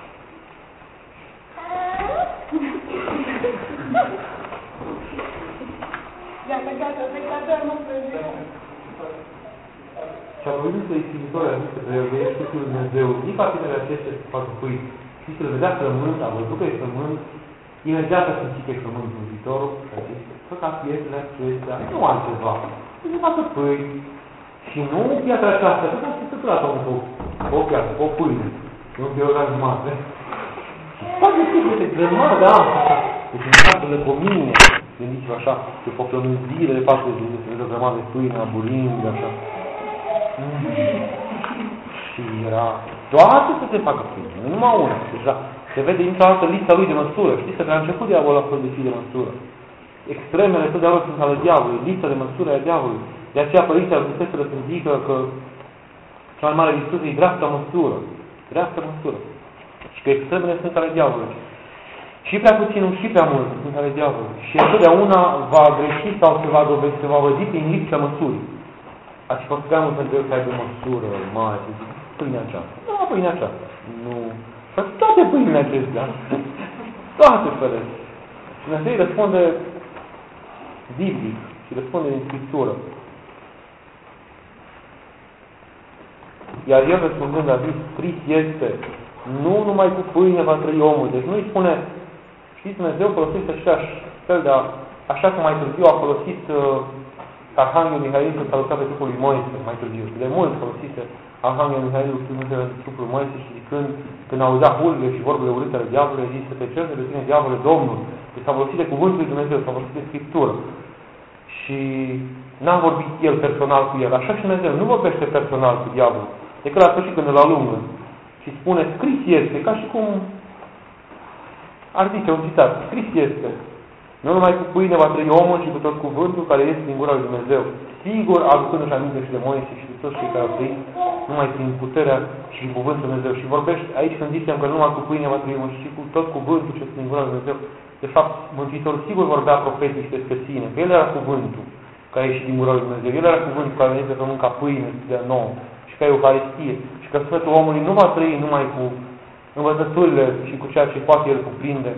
Gata, gata, gata, nu Dumnezeu. Și a vorbit să ispititorii a zis că ești Fiul lui Dumnezeu, zic ca tinele acestea să facă pâine. Și să-l vedea frământ, a văzut că e frământ, imediat a simțit că e frământ Mântuitorul și a zis, fă ca pietrele acestea, nu altceva, să facă pâine. Și nu piatra aceasta, că s-a stăturat omul cu o piatră, cu o pâine. nu pe o jumate. Poate fi de grămadă asta. Deci în capele comine, gândiți-vă așa, se poklonul zile de patruzeci de zile, se vede o grămadă de pâine, aburind, așa. Și era toate să se facă pâine, nu numai una. Deja se vede dintr-o dată lista lui de măsură. Știți că de la început diavolul a fost de fi de măsură. Extremele totdeauna sunt ale diavolului, lista de măsură a diavolului. De aceea Părintele ar putea să zică că cea mai mare virtute e dreapta măsură. Dreapta măsură. Și că extremele sunt ale diavolului. Și prea puținul și prea mult sunt ale diavolului. Și întotdeauna va greși sau se va dovedi, se va vădi prin lipsa măsurii. Ați fost prea mult pentru el să aibă măsură mare, să zic, pâinea aceasta. Nu, pâinea aceasta. Nu. Și toate pâinile acestea. Toate fără. Și Dumnezeu îi răspunde biblic și răspunde din Scriptură. Iar el răspundând a zis, scris este, nu numai cu pâine va trăi omul. Deci nu îi spune, știți, Dumnezeu folosește același fel de, a, așa cum mai târziu a folosit uh, Arhanghelul Mihail când s-a luptat pe trupul lui Moise, mai târziu. De mult folosise Arhanghelul Mihail când pe trupul lui Moise și zicând, când auzea hulile și vorbele urâte ale diavolului, zis, să te cer de tine, diavole, Domnul. Deci s-a folosit de cuvântul lui Dumnezeu, s-a folosit de Scriptură. Și n-a vorbit el personal cu el. Așa și Dumnezeu nu vorbește personal cu diavolul. Decât la sfârșit când îl alungă. Și spune, scris este, ca și cum ar zice un citat, scris este. Nu numai cu pâine va trăi omul, ci cu tot cuvântul care este din gura lui Dumnezeu. Sigur, aducându-și aminte și de Moise și de toți cei care au trăit, numai prin puterea și prin cuvântul Dumnezeu. Și vorbește aici când zicem că nu numai cu pâine va trăi omul, ci cu tot cuvântul ce este din gura lui Dumnezeu. De fapt, Mântuitorul sigur vorbea profetic și despre sine, că El era cuvântul care a ieșit din gura lui Dumnezeu. El era cuvântul care a venit pe pământ ca pâine de nouă și ca Euharistie. Și că Sfântul omului nu va trăi numai cu învățăturile și cu ceea ce poate el cuprinde,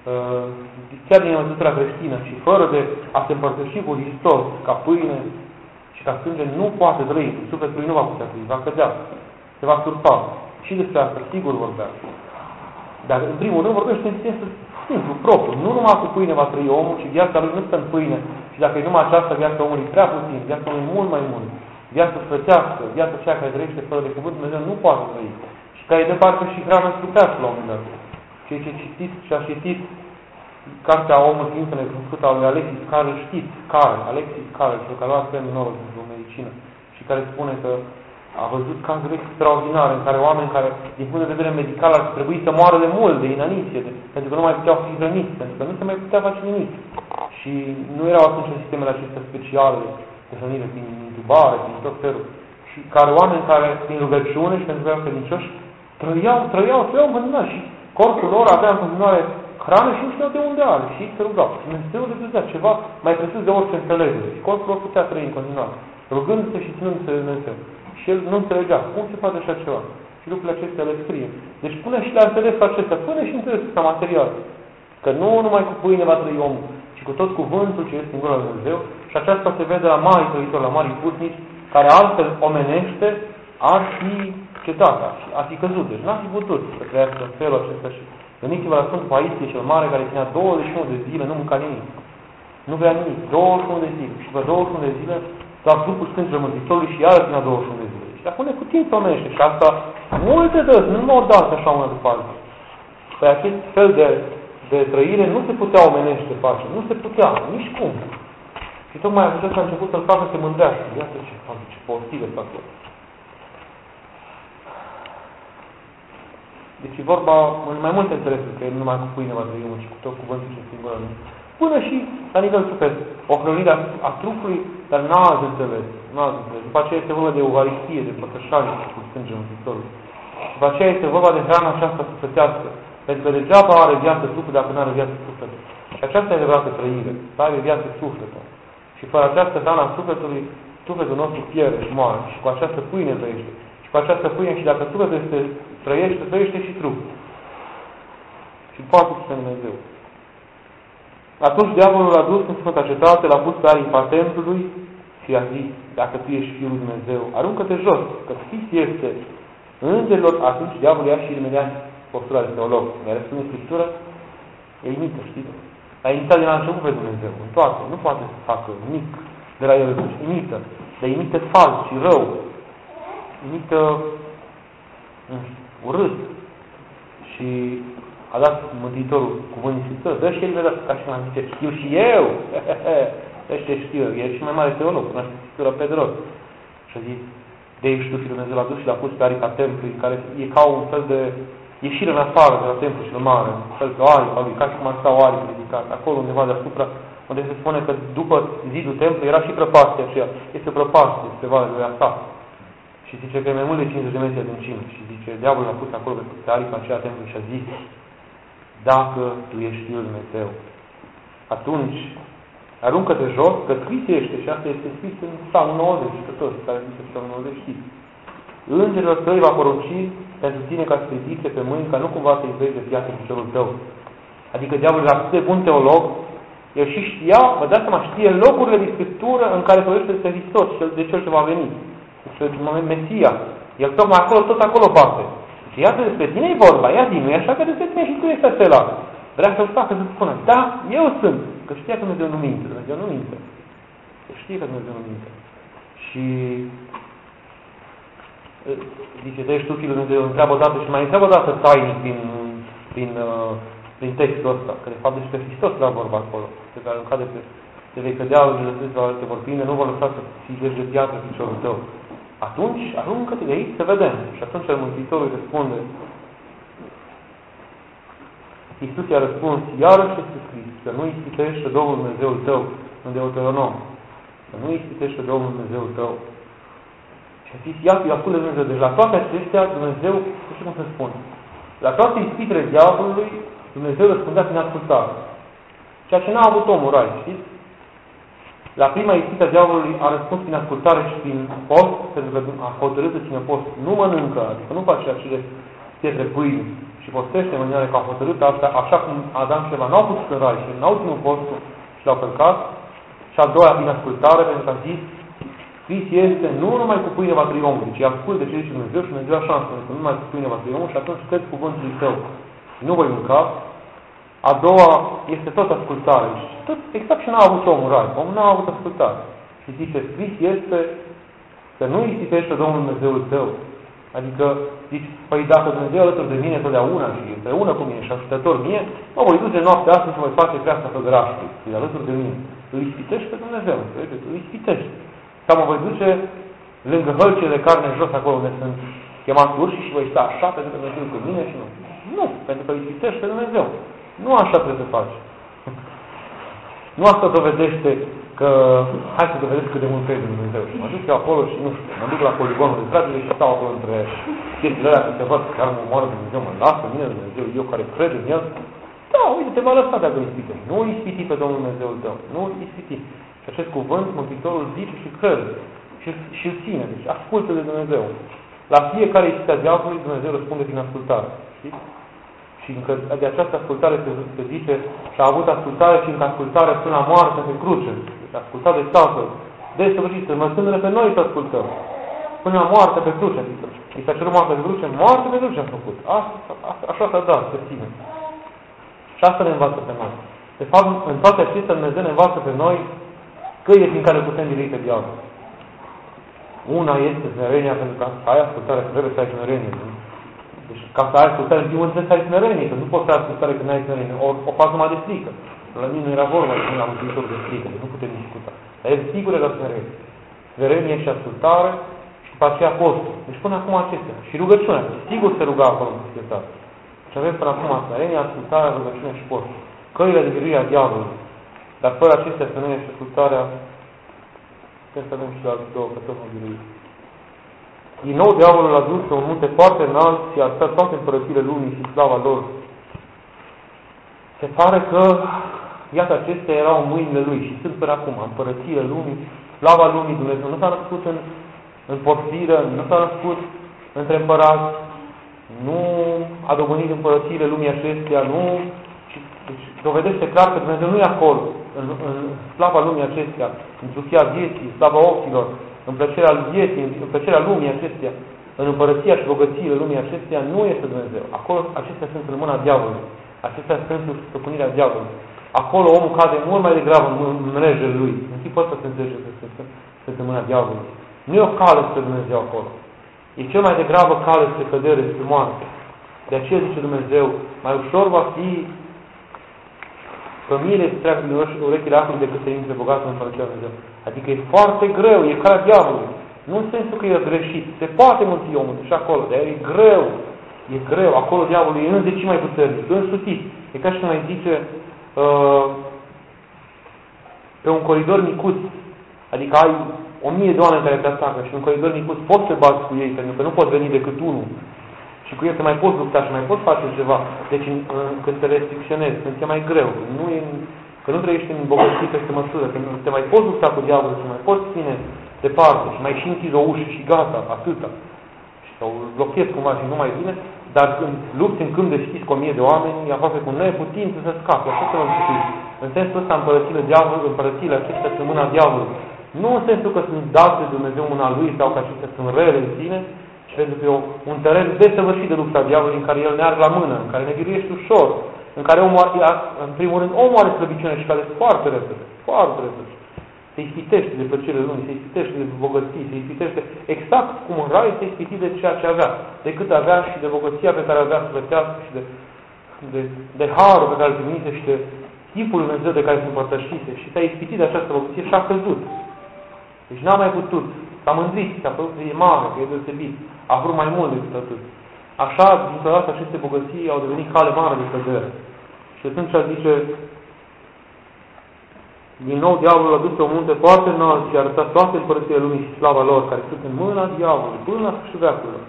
chiar din învățătura creștină, și fără de a se împărtăși cu Hristos ca pâine și ca sânge, nu poate trăi. Sufletul lui nu va putea trăi, va cădea, se va surpa. Și despre asta sigur vorbea. Dar în primul rând vorbește în sensul simplu, propriu. Nu numai cu pâine va trăi omul, ci viața lui nu stă în pâine. Și dacă e numai aceasta, viața omului prea puțin, viața omului mult mai mult. Viața sfătească, viața cea care trăiește fără de cuvânt, Dumnezeu nu poate trăi. Și care e departe și hrana scutească la un moment dat. Cei ce citiți și a citit cartea Omul Sfințele Sfântă a lui Alexis Carrel, știți, Carrel, Alexis Carrel, cel care a luat premiul Nobel pentru medicină și care spune că a văzut cazuri extraordinare în care oameni care, din punct de vedere medical, ar trebui să moară de mult, de inaniție, de, pentru că nu mai puteau fi hrăniți, pentru că nu se mai putea face nimic. Și nu erau atunci în sistemele acestea speciale de hrănire, prin intubare, prin tot felul. Și care oameni care, prin rugăciune și pentru că erau credincioși, trăiau, trăiau, trăiau în continuare și corpul lor avea în continuare hrană și nu știau de unde are. Și ei se rugau. Și Dumnezeu le dădea ceva mai presus de orice înțelegere. Și corpul lor putea trăi în continuare, rugându-se și ținându-se de Dumnezeu. Și el nu înțelegea. Cum se poate așa ceva? Și lucrurile acestea le scrie. Deci pune și la înțelesul acesta, pune și înțelesul ăsta material. Că nu numai cu pâine va trăi omul, ci cu tot cuvântul ce este în gura lui Dumnezeu. Și aceasta se vede la mari trăitori, la mari putnici, care altfel omenește ar fi cetat, ar fi căzut. Deci n-ar fi putut să trăiască în felul acesta. Și gândiți-vă la Sfântul Paisie cel Mare, care ținea douăzeci și unu de zile, nu mânca nimic. Nu bea nimic. douăzeci și unu de zile. Și după douăzeci și unu de zile, doar trupul Sfântului Mântuitorului și iară ținea douăzeci și unu de zile. Și acum cu timp omenește. Și asta multe dăți, nu mă dați așa una după alta. Păi acest fel de, de trăire nu se putea omenește face. Nu se putea, nici cum. Și tocmai acesta a început să-l facă să se mândrească. Iată ce fac, ce postile fac eu. Deci e vorba în mai multe înțelesuri, că nu numai cu pâine va trăi omul, ci cu tot cuvântul și singură. Până și la nivel super, o hrănire a trupului, dar n-ați înțeles. N-ați înțeles. După aceea este vorba de Euharistie, de părtășanie cu sângele Mântuitorului. După aceea este vorba de hrana aceasta sufletească. Pentru că degeaba are viață suflet dacă nu are viață suflet. Și aceasta e adevărată trăire, să aibă viață sufletă. Și fără această hrana sufletului, sufletul nostru pierde și moare. Și cu această pâine trăiește. Și cu această pâine, și dacă sufletul este trăiește, trăiește și trupul. Și poate să Dumnezeu. Atunci diavolul a dus în Sfânta Cetate, l-a pus pe aripa templului și a zis, dacă tu ești Fiul lui Dumnezeu, aruncă-te jos, că scris este îngerilor. Atunci diavolul ia și imediat postura de teolog. Mi-a răspuns în Scriptură, e imită, știți? A imitat din la început pe Dumnezeu, în toate. Nu poate să facă nimic de la el, imită. Dar imită fals și rău. Imită, nu știu, urât. Și a dat Mântuitorul cuvânt Iisus, dă și el de ca și mai zice, știu și eu. Ăștia știu, el și mai mare teolog, cunoaște Scriptura pe de rost. Și a zis, de ești tu și Dumnezeu l-a dus și l-a pus pe aripa templului, care e ca un fel de ieșire în afară de la templu cel mare, un fel de aripa lui, ca și cum ar sta o aripă ridicată, acolo undeva deasupra, unde se spune că după zidul templului era și prăpastia aceea. Este o prăpastie spre Valea lui Asaf. Și zice că e mai mult de cincizeci de metri adâncime. Și zice, diavolul a pus acolo pe aripa aceea templului și a zis, dacă tu ești Fiul Dumnezeu, atunci aruncă-te jos, că scris ește, și asta este scris în Psalmul nouăzeci, că toți care zice Psalmul nouăzeci știți. Îngerilor tăi va porunci pentru tine ca să te ridice pe mâini, ca nu cumva să izbezi de piață piciorul tău. Adică diavolul era atât de bun teolog, el și știa, vă dați seama, știe locurile din Scriptură în care vorbește despre Hristos și de cel ce va veni. Despre Mesia. El tocmai acolo, tot acolo bate. Și iată despre tine e vorba, ia zi, nu e așa că despre tine și tu ești acela. Vrea să-l facă să spună, da, eu sunt. Că știa că Dumnezeu nu minte. Dumnezeu nu minte. Că știe că Dumnezeu nu minte. Și zice, de ești tu Fiul Dumnezeu, întreabă o dată și mai întreabă o dată tainic din, din, din textul ăsta, că de fapt despre Hristos era vorba acolo, pe care în cade pe te vei cădea, te vor prinde, nu vor lăsa să fii de piatră piciorul tău. Atunci, aruncă-te de aici să vedem. Și atunci Mântuitorul îi răspunde. Iisus i-a răspuns, iarăși este scris, să nu ispitește Domnul Dumnezeul tău, în Deuteronom. Să nu ispitește Domnul Dumnezeul tău. Și a zis, iată, i-a spus de Dumnezeu. Deci la toate acestea, Dumnezeu, nu știu cum să spun, la toate ispitele diavolului, Dumnezeu răspundea prin ascultare. Ceea ce n-a avut omul rai, știți? La prima ispită a diavolului a răspuns prin ascultare și prin post, pentru că a hotărât să țină post. Nu mănâncă, adică nu face acele pietre pâini și postește în maniera că a hotărât asta, așa cum Adam și Eva n-au putut în rai și n-au ținut postul și l-au călcat. Și a doua prin ascultare, pentru că a zis, scris este, nu numai cu pâine va trăi omul, ci ascult de ce zice Dumnezeu și Dumnezeu așa spune, că nu numai cu pâine va trăi omul și atunci cred cuvântul tău. Nu voi mânca. A doua este tot ascultare. Și tot, exact ce n-a avut omul rai. Omul n-a avut ascultare. Și zice, scris este să nu ispitește Domnul Dumnezeul tău. Adică, zici, păi dacă Dumnezeu alături de mine totdeauna și împreună cu mine și ajutător mie, mă voi duce noaptea asta și voi face treasta făgărașului. Și alături de mine. Îl ispitești pe Dumnezeu. Înțelegeți? Îl ispitești. Sau mă voi duce lângă hălcile de carne jos, acolo unde sunt chemați urși și voi sta așa pentru că Dumnezeu cu mine și nu. Nu, pentru că îl ispitești pe Dumnezeu. Nu așa trebuie să faci. Nu asta dovedește că hai să dovedesc cât de mult crezi în Dumnezeu. Și mă duc eu acolo și nu știu, mă duc la poligonul de stradele și stau acolo între chestiile alea că se văd că chiar mă omoară Dumnezeu, mă lasă mine Dumnezeu, eu care cred în El. Da, uite, te va lăsa dacă îl ispite. Nu îl ispiti pe Domnul Dumnezeul tău. Nu îl ispiti. Și acest cuvânt, Mântuitorul zice și crede. Și, și îl ține. Deci ascultă de Dumnezeu. La fiecare ispită a diavolului, Dumnezeu răspunde prin ascultare. Știți? Și încă de această ascultare se, se zice și a avut ascultare și încă ascultare până la moarte pe cruce. Deci ascultat de Tatăl. Desăvârșit, învățându-ne pe noi să ascultăm. Până la moarte pe cruce. Adică, i s-a cerut moarte pe cruce, moarte pe cruce a făcut. Asta, asta, așa s-a dat pe sine. Și asta ne învață pe noi. De fapt, în toate acestea, Dumnezeu ne învață pe noi căile prin care putem birui pe diavol. Una este smerenia, pentru că să ai ascultare, trebuie să ai smerenie. Deci, ca să ai ascultare, în primul rând să ai smerenie, că nu poți să ai ascultare când ai smerenie. O, o fac numai de frică. La mine nu era vorba, că nu am viitor de frică, nu putem discuta. Dar e sigur la smerenie. Smerenie și ascultare și după aceea postul. Deci până acum acestea. Și rugăciunea. Sigur se ruga acolo în societate. Și avem până acum smerenia, ascultarea, rugăciunea și postul. Căile de birui a diavolului. Dar fără acestea smerenia și ascultarea, putem să avem și la două, că tot nu birui. Din nou, diavolul a dus pe un munte foarte înalt și a arătat toate împărățiile lumii și slava lor. Se pare că, iată, acestea erau în mâinile lui și sunt până acum, împărățiile lumii, slava lumii. Dumnezeu nu s-a născut în, în porfiră, nu s-a născut între împărați, nu a dobândit împărățiile lumii acestea, nu. Deci, dovedește clar că Dumnezeu nu e acolo, în, în slava lumii acestea, în trufia vieții, slava ochilor, în plăcerea vieții, în plăcerea lumii acestea, în împărăția și bogățiile lumii acestea, nu este Dumnezeu. Acolo, acestea sunt în mâna diavolului. Acestea sunt în stăpânirea diavolului. Acolo omul cade mult mai degrabă în mrejele lui. În tipul ăsta se înțelege că sunt în mâna diavolului. Nu e o cale spre Dumnezeu acolo. E cel mai degrabă cale spre cădere, spre moarte. De aceea zice Dumnezeu, mai ușor va fi cămile să treacă din urechile acului decât să intre bogatul în Împărăția Lui Dumnezeu. Adică e foarte greu, e ca diavolul. Nu în sensul că e greșit. Se poate mânti omul și acolo, dar e greu. E greu. Acolo diavolul e înzeci mai puternic, însutit. E ca și când ai zice uh, pe un coridor micuț, adică ai o mie de oameni care te atacă și în coridor micuț poți să bați cu ei, pentru că nu poți veni decât unul. Și cu el te mai poți lupta și mai poți face ceva. Deci când te restricționezi, când e mai greu, nu e, că nu trăiești în bogăție peste măsură, când te mai poți lupta cu diavolul și mai poți ține departe și mai și închizi o ușă și gata, atâta. Sau blochezi cumva și nu mai vine, dar când lupți în câmp deschis cu o mie de oameni, e aproape cu neputință să scapi. Așa să nu știu. În sensul ăsta, împărățile diavolului, împărățile acestea sunt mâna diavolului. Nu în sensul că sunt date de Dumnezeu mâna lui sau că acestea sunt rele în sine, ci pentru că e un teren desăvârșit de lupta diavolului în care el ne are la mână, în care ne biruiește ușor, în care omul are, în primul rând, omul are slăbiciune și care foarte repede, foarte repede. Se ispitește de plăcerile lumii, se ispitește de bogății, se ispitește exact cum în rai se ispitit de ceea ce avea, de cât avea și de bogăția pe care avea să plătească și de, de, de harul pe care îl primise și de tipul Dumnezeu de care se împărtășise și s-a ispitit de această bogăție și a căzut. Deci n-a mai putut, s-a mândrit, s-a părut că e mare, că e deosebit, a vrut mai mult decât atât. Așa, dintr-o dată, aceste bogății au devenit cale mare de cădere. Și atunci zice, din nou, diavolul a dus pe o munte foarte înalt și a arătat toate împărățiile lumii și slava lor, care sunt în mâna diavolului, până la sfârșitul veacului.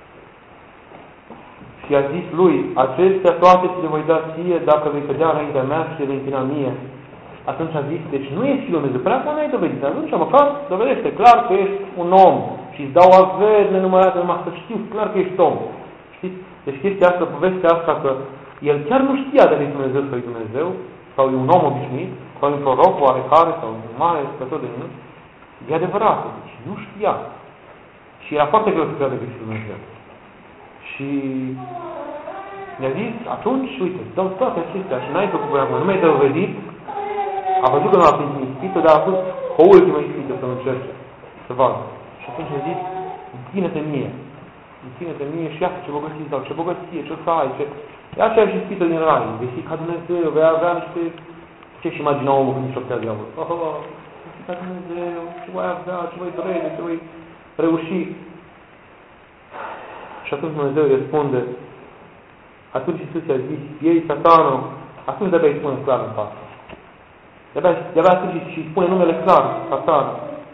Și a zis lui, acestea toate ți le voi da ție dacă vei cădea înaintea mea și le vei închina mie. Atunci a zis, deci nu ești Fiul Dumnezeu, până acum n-ai dovedit, atunci măcar dovedește clar că ești un om și îți dau averi nenumărate numai să știu clar că ești om. Știți? Deci chestia asta, povestea asta că el chiar nu știa dacă e Dumnezeu sau e Dumnezeu, sau e un om obișnuit, sau e un proroc oarecare, sau un mare spător de minuni, e adevărat, deci nu știa. Și era foarte greu să creadă că e Dumnezeu. Și mi-a zis, atunci, uite, dau toate acestea și n-ai făcut voi acum, nu mi-ai dovedit. A văzut că nu a prins ispită, dar a fost o ultimă ispită să încerce, să vadă. Și atunci a zis, închine-te mie, închine-te mie și iată ce bogăție dau, ce bogăție, ce o să ai, ce... E aceeași ispită din rai, vei fi ca Dumnezeu, vei avea niște... Ce-și imagina omul când își optea diavolul? Oh, oh, vei fi ca Dumnezeu, ce voi avea, ce voi trăie, ce voi reuși. Și atunci Dumnezeu îi răspunde, atunci Iisus i-a zis, ei, satanul, atunci de-abia îi spune clar în față. De-abia, de-abia atunci și spune numele clar, Satan.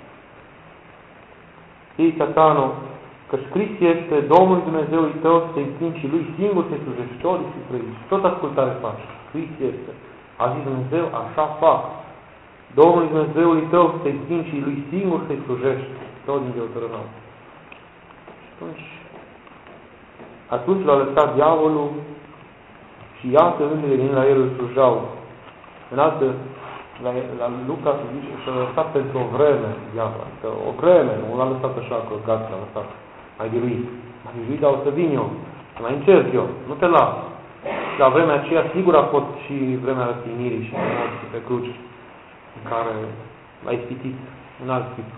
Ei, satanul, că scris este, Domnul Dumnezeului tău să te înclini și Lui singur să-i slujești, tot și trăiești, tot ascultare faci. Scris este. A zis Dumnezeu, așa fac. Domnul Dumnezeului tău să te înclini și Lui singur să-i slujești, tot din Deuteronom. Atunci, atunci l-a lăsat diavolul și iată îngerii din la el îl slujau. În altă, la, la Luca se zice și l-a lăsat pentru o vreme diavol. Adică o vreme, nu l-a lăsat așa că gata, l-a lăsat. Mai biruit. Mai biruit, dar o să vin eu. Mai încerc eu. Nu te las. Și la vremea aceea, sigur a fost și vremea răstignirii și morții pe cruci, în care l-a ispitit în alt tip.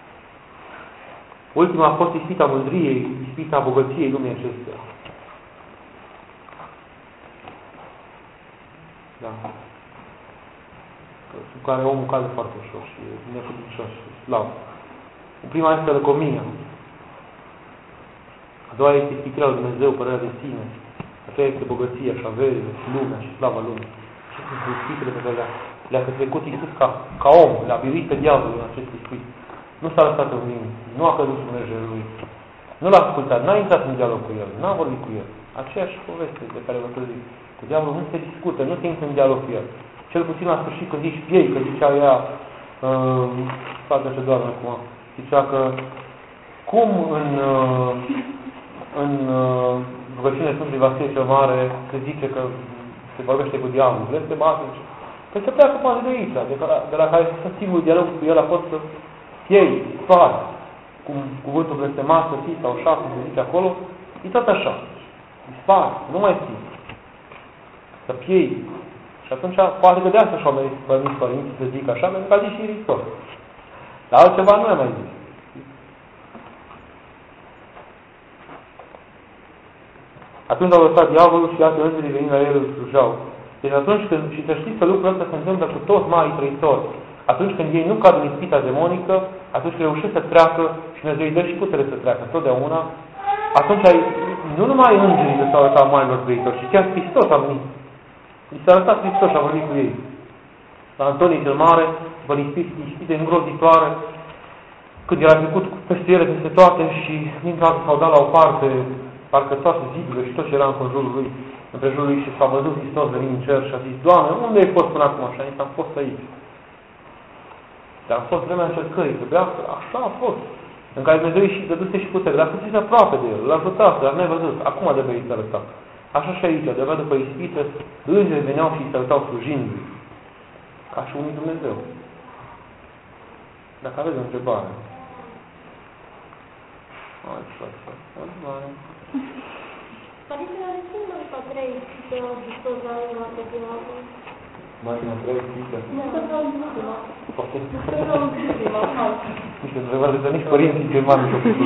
Ultima a fost ispita mândriei, ispita bogăției lumii acestea. Da. Cu care omul cade foarte ușor și e neputincios și slab. Prima este lăcomia. A doua este ispitirea lui Dumnezeu, părerea de sine. A treia este bogăția și averile și lumea și slava lumii. Și sunt ispitele pe care le-a, le-a trecut Iisus ca, ca om, le-a biruit pe diavolul în acest ispit. Nu s-a lăsat în mine, nu a căzut în mergele lui. Nu l-a ascultat, n-a intrat în dialog cu el, n-a vorbit cu el. Aceeași poveste de care vă zic. Cu diavolul nu se discută, nu se intră în dialog cu el. Cel puțin la sfârșit când zici ei, că zicea ea, uh, facă ce doarme acum, zicea că cum în, uh, în uh, rugăciunea Sfântului Vasile cel Mare se zice că se vorbește cu diavolul, vrem să te bate, că se pleacă poate de aici, de la, de la care să sigur dialogul cu el a fost să ei, spart, cum cuvântul blestemat să fii sau așa, cum se zice acolo, e tot așa. Spart, nu mai fii. Să piei. Și atunci, poate că de asta și-au permis părinții să zic așa, pentru că a zis și Hristos. Dar altceva nu le mai zis. Atunci l-au lăsat diavolul și iată îngerii venind la el îl slujeau. Deci atunci când, și să știți că lucrul ăsta se întâmplă cu toți marii trăitori. Atunci când ei nu cad în ispita demonică, atunci reușesc să treacă și Dumnezeu îi dă și putere să treacă întotdeauna, atunci ai, nu numai îngerii de s-au arătat marilor trăitori, ci chiar Hristos a venit. I s-a arătat Hristos și a vorbit cu ei. La Antonie cel Mare, vă ispite îngrozitoare, când era trecut peste ele, peste toate și dintr-o dată s-au dat la o parte, parcă toate zidurile și tot ce era în conjurul lui, împrejurul lui și s-a văzut Hristos venind în cer și a zis, Doamne, unde ai fost până acum? Așa, am fost aici. Dar a fost vremea încercării, trebuia să, așa a fost, în care Dumnezeu și dăduse și putere, dar să fiți aproape de el, l-a ajutat, dar n-ai văzut, acum de pe s-a arătat. Așa și aici, de-abia după ispită, îngerii veneau și se arătau slujindu-i, ca și unui Dumnezeu. Dacă aveți o întrebare. Hai, frate, frate, o întrebare. Părintele, are cum mai fac trei ispite la Hristos la urma ultima? Marina trei ispite? Nu, să vreau ultima. Poate. Să vreau ultima, hai. Nu știu, întrebare de nici părinții germani nu știu.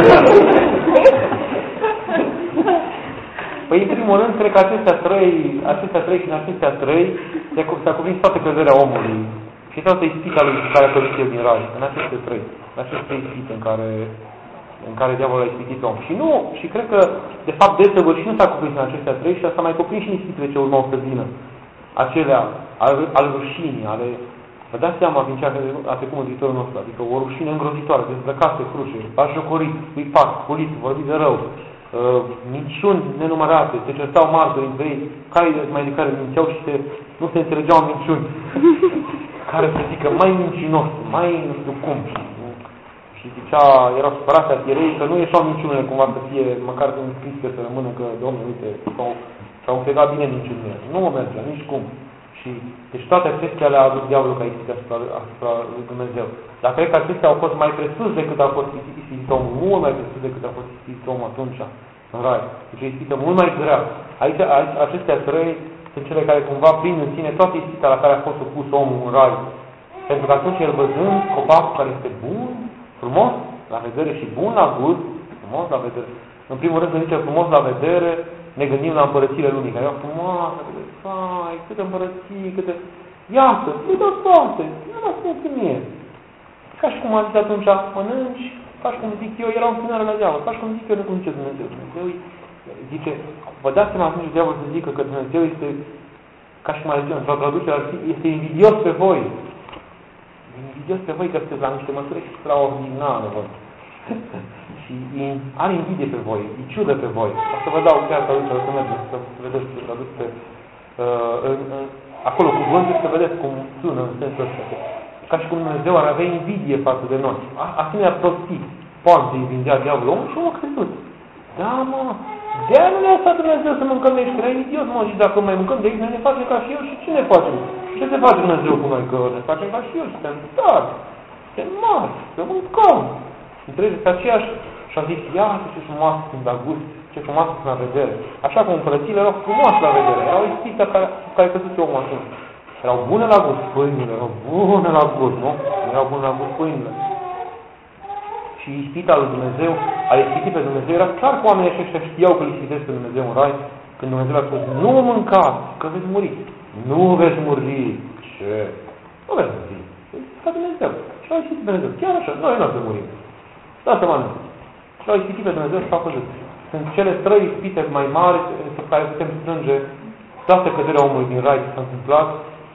Păi, în primul rând, cred că acestea trei, acestea trei și în acestea trei s-a cuprins toată căderea omului și toată ispita lui care a căzut el din rai, în aceste trei, în aceste trei ispite în care, în care diavolul a ispitit om. Și nu, și cred că, de fapt, desăvârșit nu s-a cuprins în acestea trei și s-a mai cuprins și în ispitele ce urmau să vină. Acelea, al, al rușinii, ale... Vă dați seama din ce a trecut Mântuitorul nostru, adică o rușine îngrozitoare, dezbrăcat pe cruce, bajocorit, scuipat, sculit, vorbit de rău, uh, minciuni nenumărate, se certau martori între ei, care mai de care mințeau și se, nu se înțelegeau în minciuni, care să zică mai mincinos, mai nu știu cum, și, și zicea, erau supărate arhierei că nu ieșau minciunile cumva să fie, măcar când scris că să rămână că, Domnule, uite, sau, sau plecat bine minciunile. Nu mă mergea, nici cum. Și, deci toate acestea le-a adus diavolul ca ispite asupra, asupra lui Dumnezeu. Dar cred că acestea au fost mai presus decât a fost ispitit omul, mult mai presus decât a fost ispitit omul atunci, în rai. Deci o ispită mult mai grea. Aici, aici, acestea trei sunt cele care cumva prind în sine toată ispita la care a fost supus omul în rai. Pentru că atunci el văzând copacul care este bun, frumos la vedere și bun la gust, frumos la vedere. În primul rând, când zice frumos la vedere, ne gândim la împărățiile lumii, care erau frumoase, fai, câte împărății, câte... Iată, nu dă toate, nu mă spune cum e. Ca și cum a zis atunci, mănânci, faci cum zic eu, era un tânăr la diavol, faci cum zic eu, nu cum zice Dumnezeu. Dumnezeu zice, vă dați seama atunci diavol să zică că Dumnezeu este, ca și cum a zis, într-o traducere ar fi, este invidios pe voi. Invidios pe voi că sunteți la niște măsuri extraordinare, voi. Și are invidie pe voi, îi ciudă pe voi. O să vă dau chiar traducerea, să mergeți, să vedeți ce traduc pe... Uh, în, în, acolo cuvântul, să vedeți cum sună în sensul ăsta. Ca și cum Dumnezeu ar avea invidie față de noi. A, asemenea prostii, poate îi vindea diavolul omul și omul a crezut. Da, mă, de-aia nu ne-a lăsat Dumnezeu să mâncăm de aici, că erai idiot, mă, și dacă mai mâncăm de aici, noi ne facem ca și el și ce ne facem? Și ce se face Dumnezeu cu noi? Că ne facem ca și el, suntem tari, suntem mari, să mâncăm. Înțelegeți, aceeași și a zis, iată ce frumoasă sunt la gust, ce frumoasă sunt la vedere. Așa cum împărățiile erau frumoase la vedere, erau ispita care, care căzuse omul atunci. Erau bune la gust pâinile, erau bune la gust, nu? Erau bune la gust pâinile. Și ispita lui Dumnezeu, a ispitit pe Dumnezeu, era clar că oamenii aceștia știau că îl ispitesc pe Dumnezeu în rai, când Dumnezeu a spus, nu mâncați, că veți muri. Nu veți muri. Ce? Nu veți muri. Ca Dumnezeu. Și a ispitit pe Dumnezeu. Chiar așa, noi nu o să murim. Da, să mănânc. Și l-au ispitit pe Dumnezeu și s-au păzut. Sunt cele trei ispite mai mari pe care putem strânge toată căderea omului din rai ce s-a întâmplat.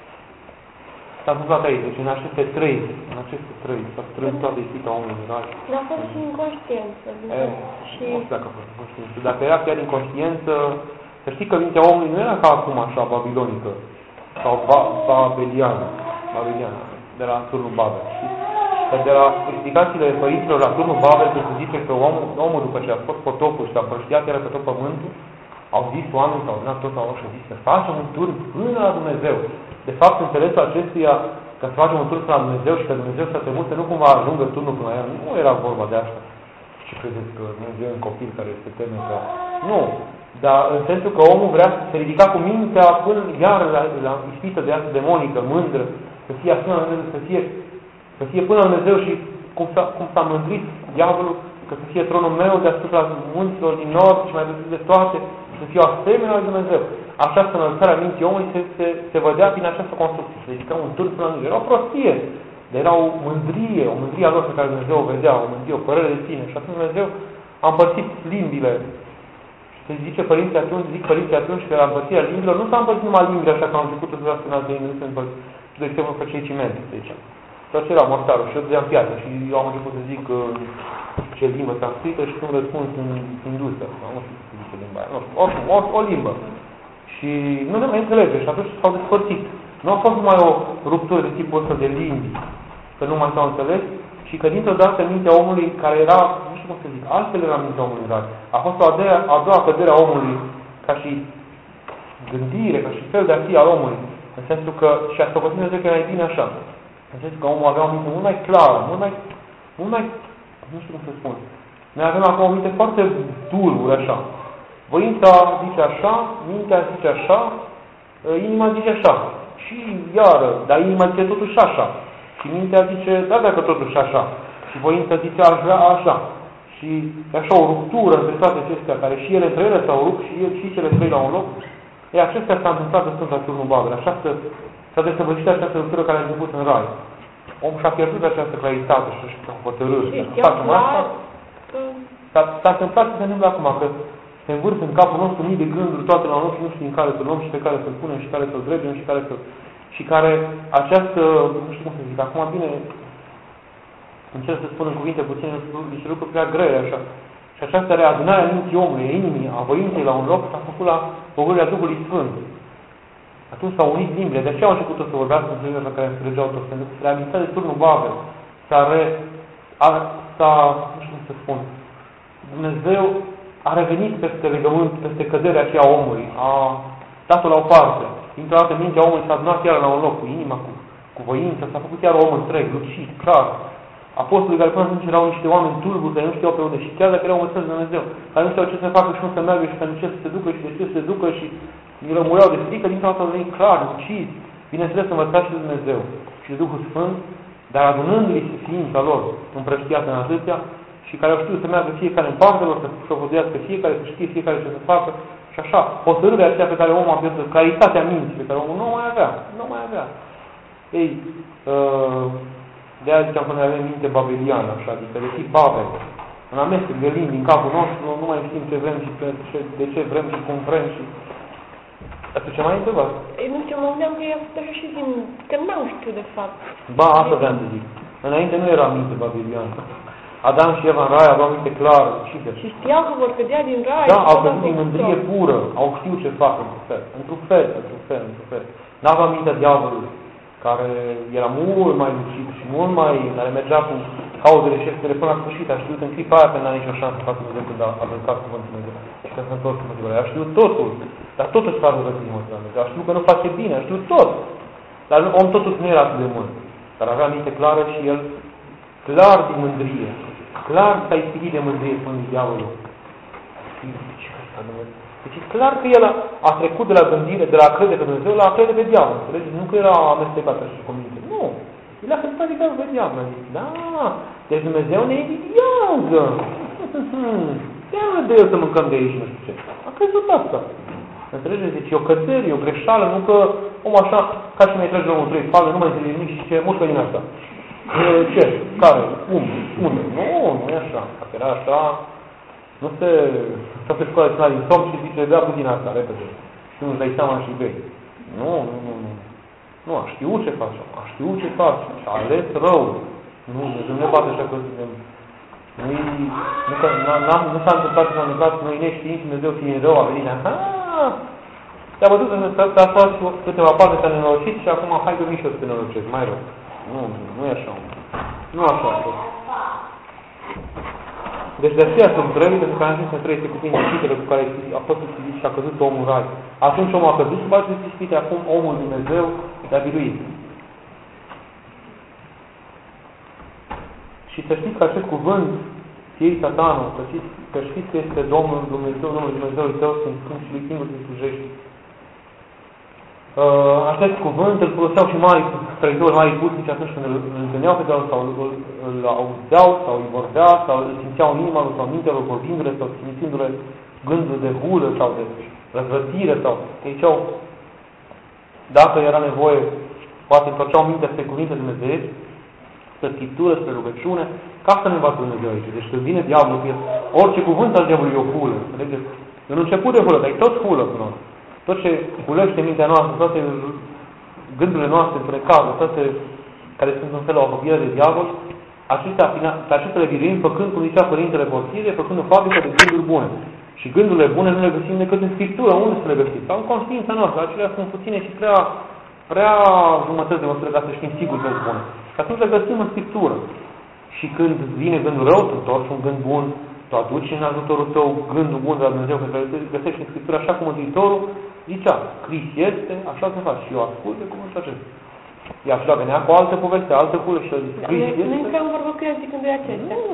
S-a întâmplat aici. Deci în aceste trei, în aceste trei, s-a strâns toată ispita omului din rai. Dar a fost și inconștiență. E, și... Nu știu dacă a fost inconștiență. Dacă era chiar inconștiență, să știi că mintea omului nu era ca acum așa babilonică sau ba babeliană, babeliană, de la turnul Babel. Că de la explicațiile părinților la turnul Babel, că se zice că omul, omul după ce a fost potopul și s-a împrăștiat era pe tot pământul, au zis oameni, s-au adunat tot au și au zis să facem un turn până la Dumnezeu. De fapt, înțelesul acestuia că să facem un turn până la Dumnezeu și că Dumnezeu să te multe, nu cumva ajungă turnul până la el. Nu era vorba de asta. Și credeți că Dumnezeu e un copil care se teme că... Nu. Dar în sensul că omul vrea să se ridica cu mintea până iar la, la ispită de asta demonică, mândră, să fie asemenea, să fie să fie până la Dumnezeu și cum s-a, cum s-a mândrit diavolul, că să fie tronul meu deasupra munților din nord și mai presus de toate, să fiu asemenea lui Dumnezeu. Această înălțare a minții omului se, se, se vedea prin această construcție. Se zicea un turn până la Dumnezeu. Era o prostie, dar era o mândrie, o mândrie a lor pe care Dumnezeu o vedea, o mândrie, o părere de sine. Și atunci Dumnezeu a împărțit limbile. Se zice părinții atunci, zic părinții atunci că la împărțirea limbilor nu s-a împărțit numai limbile așa că au început să vorbească în alte limbi, nu se împărțit. De exemplu, făceai ciment, de exemplu. Doar ce era mortarul și eu dădeam piatră și eu am început să zic uh, ce limbă s-a scrisă și cum răspuns în industrie. Nu știu ce zice limba aia, nu știu, oricum, o, o limbă. Și nu ne mai înțelege și atunci s-au despărțit. Nu a fost numai o ruptură de tipul ăsta de limbi, că nu mai s-au înțeles, și că dintr-o dată mintea omului, care era, nu știu cum să zic, altfel era mintea omului, dar a fost o a doua, a doua cădere a omului, ca și gândire, ca și fel de a fi al omului, în sensul că și-a stăpânit Dumnezeu că era mai bine așa. În sensul că omul avea o minte mult mai clară, mult mai, mult mai, nu știu cum să spun. Noi avem acum o minte foarte dulură, așa. Voința zice așa, mintea zice așa, inima zice așa. Și iară, dar inima zice totuși așa. Și mintea zice, da, dacă totuși așa. Și voința zice, aș vrea așa. Și e așa o ruptură între toate acestea, care și ele între ele s-au rupt și, el, și cele trei la un loc. E, acestea s-a întâmplat în Sfânta Turnul Babel. Așa să s-a desăvârșit această ruptură care a început în rai. Omul și-a pierdut această claritate și și-a hotărâre. S-a întâmplat ce se întâmplă acum, că se învârt în capul nostru mii de gânduri, toate la un loc și nu știu din care să luăm și pe care să-l punem și care să-l dregem și care să... Și care această, nu știu cum să zic, acum bine, încerc să spun în cuvinte puține niște lucruri prea grele, așa. Și această readunare a minții omului, a inimii, a voinței la un loc, s-a făcut la pogorârea Duhului Sfânt. Atunci s-au unit limbile. De aceea au început să vorbească în felul care înțelegeau tot. Pentru că se reamintea de Turnul Babel. S-a, re, a, s-a, nu știu cum să spun, Dumnezeu a revenit peste legământ, peste căderea aceea a omului. A dat-o la o parte. Dintr-o dată mintea omului s-a adunat iar la un loc, cu inima, cu, cu voința, s-a făcut iar om întreg, lucid, clar. Apostolii care până atunci erau niște oameni tulburi, care nu știau pe unde, și chiar dacă erau învățați de Dumnezeu, care nu știau ce să facă și cum să meargă și pentru ce să se ducă și de ce să se ducă și îi rămureau de frică, dintr-o dată au venit clar, lucid, bineînțeles învățați și de Dumnezeu și de Duhul Sfânt, dar adunându-i ființa lor împrăștiată în atâția și care au știut să meargă fiecare în partea lor, să șovăduiască fiecare, să știe fiecare ce să facă și așa, hotărârea aceea pe care omul a pierdut, claritatea minții pe care omul nu o mai avea, nu o mai avea. Ei, uh, de aia ziceam că noi avem minte babeliană, așa, adică de tip Babel. În amestec de limbi din capul nostru, nu mai știm ce vrem și de ce vrem și cum vrem și... Asta ce mai întrebat? Nu știu, mă gândeam că e așa și din... că n-am știut de fapt. Ba, asta vreau să zic. Înainte nu era minte babeliană. Adam și Eva în rai aveau minte clară, lucidă. Și știau că vor cădea din rai. Da, au căzut din mândrie pură, au știut ce fac într-un fel. Într-un fel, într-un fel, într-un fel. N-avea mintea diavolului, care era mult mai lucid și mult mai... care mergea cu cauzele și efectele până la sfârșit. A știut în clipa aia că n-a nicio șansă față Dumnezeu când a aruncat cuvântul Dumnezeu. Și că s-a întors cu motivarea. A știut totul, dar totuși s-a aruncat cu motivarea Dumnezeu. A știut că nu face bine, a știut tot. Dar om totuși nu era atât de mult. Dar avea minte clară și el clar din mândrie. Clar s-a ispitit de mândrie, spune diavolul. Ce ăsta, Dumnezeu? Deci e clar că el a, a trecut de la gândire, de la a crede pe Dumnezeu, la a crede pe diavol. Înțelegeți? Nu că era amestecat așa și convinte. Nu. El a crezut adică pe diavol. Da. Deci Dumnezeu ne invidiază. Ia nu de el să mâncăm de aici, nu știu ce. A crezut asta. Înțelegeți? Deci e o cădere, e o greșeală, nu că om așa, ca și mai trage omul trei spalme, nu mai înțelege nimic și ce mușcă din asta. E, ce? Care? Cum? Unde? Nu, nu e așa. Dacă era așa, nu se... să se scoate cina din somn și zice, dea puțin asta, repede. Și nu-ți dai seama și bei. Nu, nu, nu, nu. Nu, a știut ce face, a știut ce face și a ales rău. Nu, Dumnezeu nu ne bate așa că suntem... Nu-i... Nu, că, nu s-a întâmplat ce s-a întâmplat, noi neștiind Dumnezeu fiind rău, a venit, aha! Te-a văzut că te-a spus câteva parte, te-a nenorocit și acum hai că vin și eu să te nenorocesc, mai rău. Nu, nu e așa. Nu așa a fost. Deci de aceea sunt trei, pentru că am zis în trei este cuprinde ispitele cu care a fost ispitit și a căzut omul în rai. Atunci omul a căzut sub aceste ispite, acum omul Dumnezeu le-a biruit. Și să știți că acest cuvânt, ei satanul, să știți că știți că este Domnul Dumnezeu, Domnul Dumnezeului tău, sunt când și lui singur să slujești. Uh, acest cuvânt îl foloseau și mari trăitori mai puternici atunci când îl întâlneau pe Domnul sau îl, îl auzeau sau îi vorbea sau îl simțeau în inima lor sau mintea lor vorbindu-le sau simțindu-le gânduri de hulă sau de răzvătire sau că ziceau, dacă era nevoie, poate întorceau mintea spre cuvinte dumnezeiești, spre Scriptură, spre rugăciune, ca să ne învață Dumnezeu aici. Deci când vine diavolul, că orice cuvânt al diavolului e o hulă. Înțelegeți? În început de hulă, dar e tot hulă până la urmă. Tot ce hulește mintea noastră, toate gândurile noastre întrecate, toate care sunt în felul apropire de diavol, acestea, pe acestea le biruim făcând, cum zicea Părintele Porfirie, făcând o fabrică de gânduri bune. Și gândurile bune nu le găsim decât în Scriptură. Unde să le găsim? Sau în conștiința noastră. Acelea sunt puține și prea, prea jumătăți de măsură ca să știm sigur că sunt bune. Și atunci le găsim în Scriptură. Și când vine gândul rău, tu întorci un gând bun, tu aduci în ajutorul tău gândul bun de la Dumnezeu, pentru că găsești în Scriptură, așa cum Mântuitorul zicea, scris este, așa să faci. Și eu ascult de cuvântul acesta. Iar și la venea cu o altă poveste, altă culă și el zice, scris este. Nu intrăm în vorbă cu el zicându-i acestea. Nu.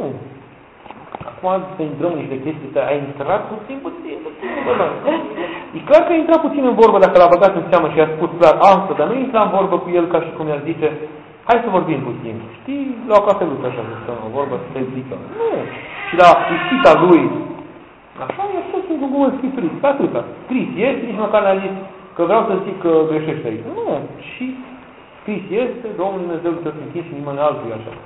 Acum să intrăm în niște chestii, că ai intrat puțin, puțin, puțin în vorbă. E clar că a intrat puțin în vorbă dacă l-a băgat în seamă și i-a spus clar asta, dar nu intra în vorbă cu el ca și cum i-ar zice, hai să vorbim puțin. Știi, la o cafeluță așa, să stăm în vorbă, să te zică. Nu. Și la ispita lui, așa i-a spus un cuvânt Scripturii, pe atâta. Scris este, nici măcar n-a zis că vreau să zic că greșești aici. Nu. Și scris este, Domnul Dumnezeu să se închis și nimeni altul așa.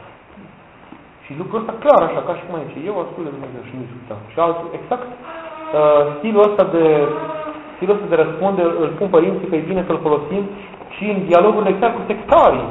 Și lucrul ăsta clar așa, ca și cum aici. Eu ascult de Dumnezeu și nu-i suta. Și altul, exact, uh, stilul ăsta de stilul ăsta de răspunde îl spun părinții că e bine să-l folosim și în dialogurile chiar cu sectarii,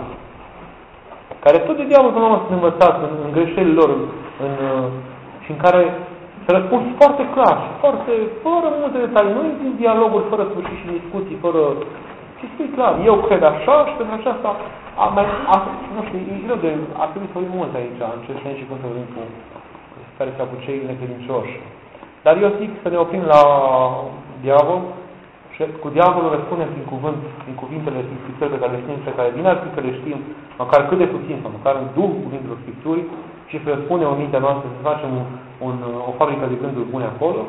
care tot de dialog până la urmă sunt învățați în, în greșelile lor în, în, și în care se răspund foarte clar și foarte, fără multe detalii. Nu în dialoguri fără sfârșit și discuții, fără... Și spui clar, eu cred așa și pentru aceasta a, mai, a, nu știu, e greu de... Ar trebui să vorbim mult aici, în ce sens și cum să vorbim cu care se apuce cei necredincioși. Dar eu zic să ne oprim la diavol și cu diavolul răspundem prin cuvânt, prin cuvintele prin Scripturi pe care le știm, pe care bine ar fi că le știm, măcar cât de puțin, sau măcar în duh cuvintelor Scripturii, și să răspundem în mintea noastră, să facem un, un, o fabrică de gânduri bune acolo.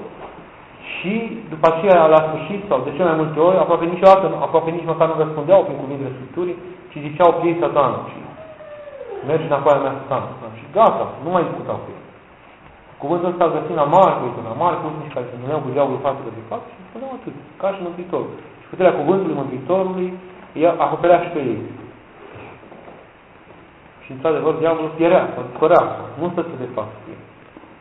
Și după aceea, la sfârșit, sau de cele mai multe ori, aproape niciodată, aproape nici măcar nu răspundeau prin cuvintele Scripturii, ci ziceau piei Satan și mergi înapoi a mea Satan. Și gata, nu mai discutau cu el. Cuvântul ăsta îl găsim la Marcu, la Marcu, nici care se numeau cu diavolul față de fapt și spuneau atât, ca și Mântuitorul. Și puterea cuvântului Mântuitorului ea acoperea și pe ei. Și într-adevăr, diavolul pierea, sau dispărea, nu stătea de fapt cu el.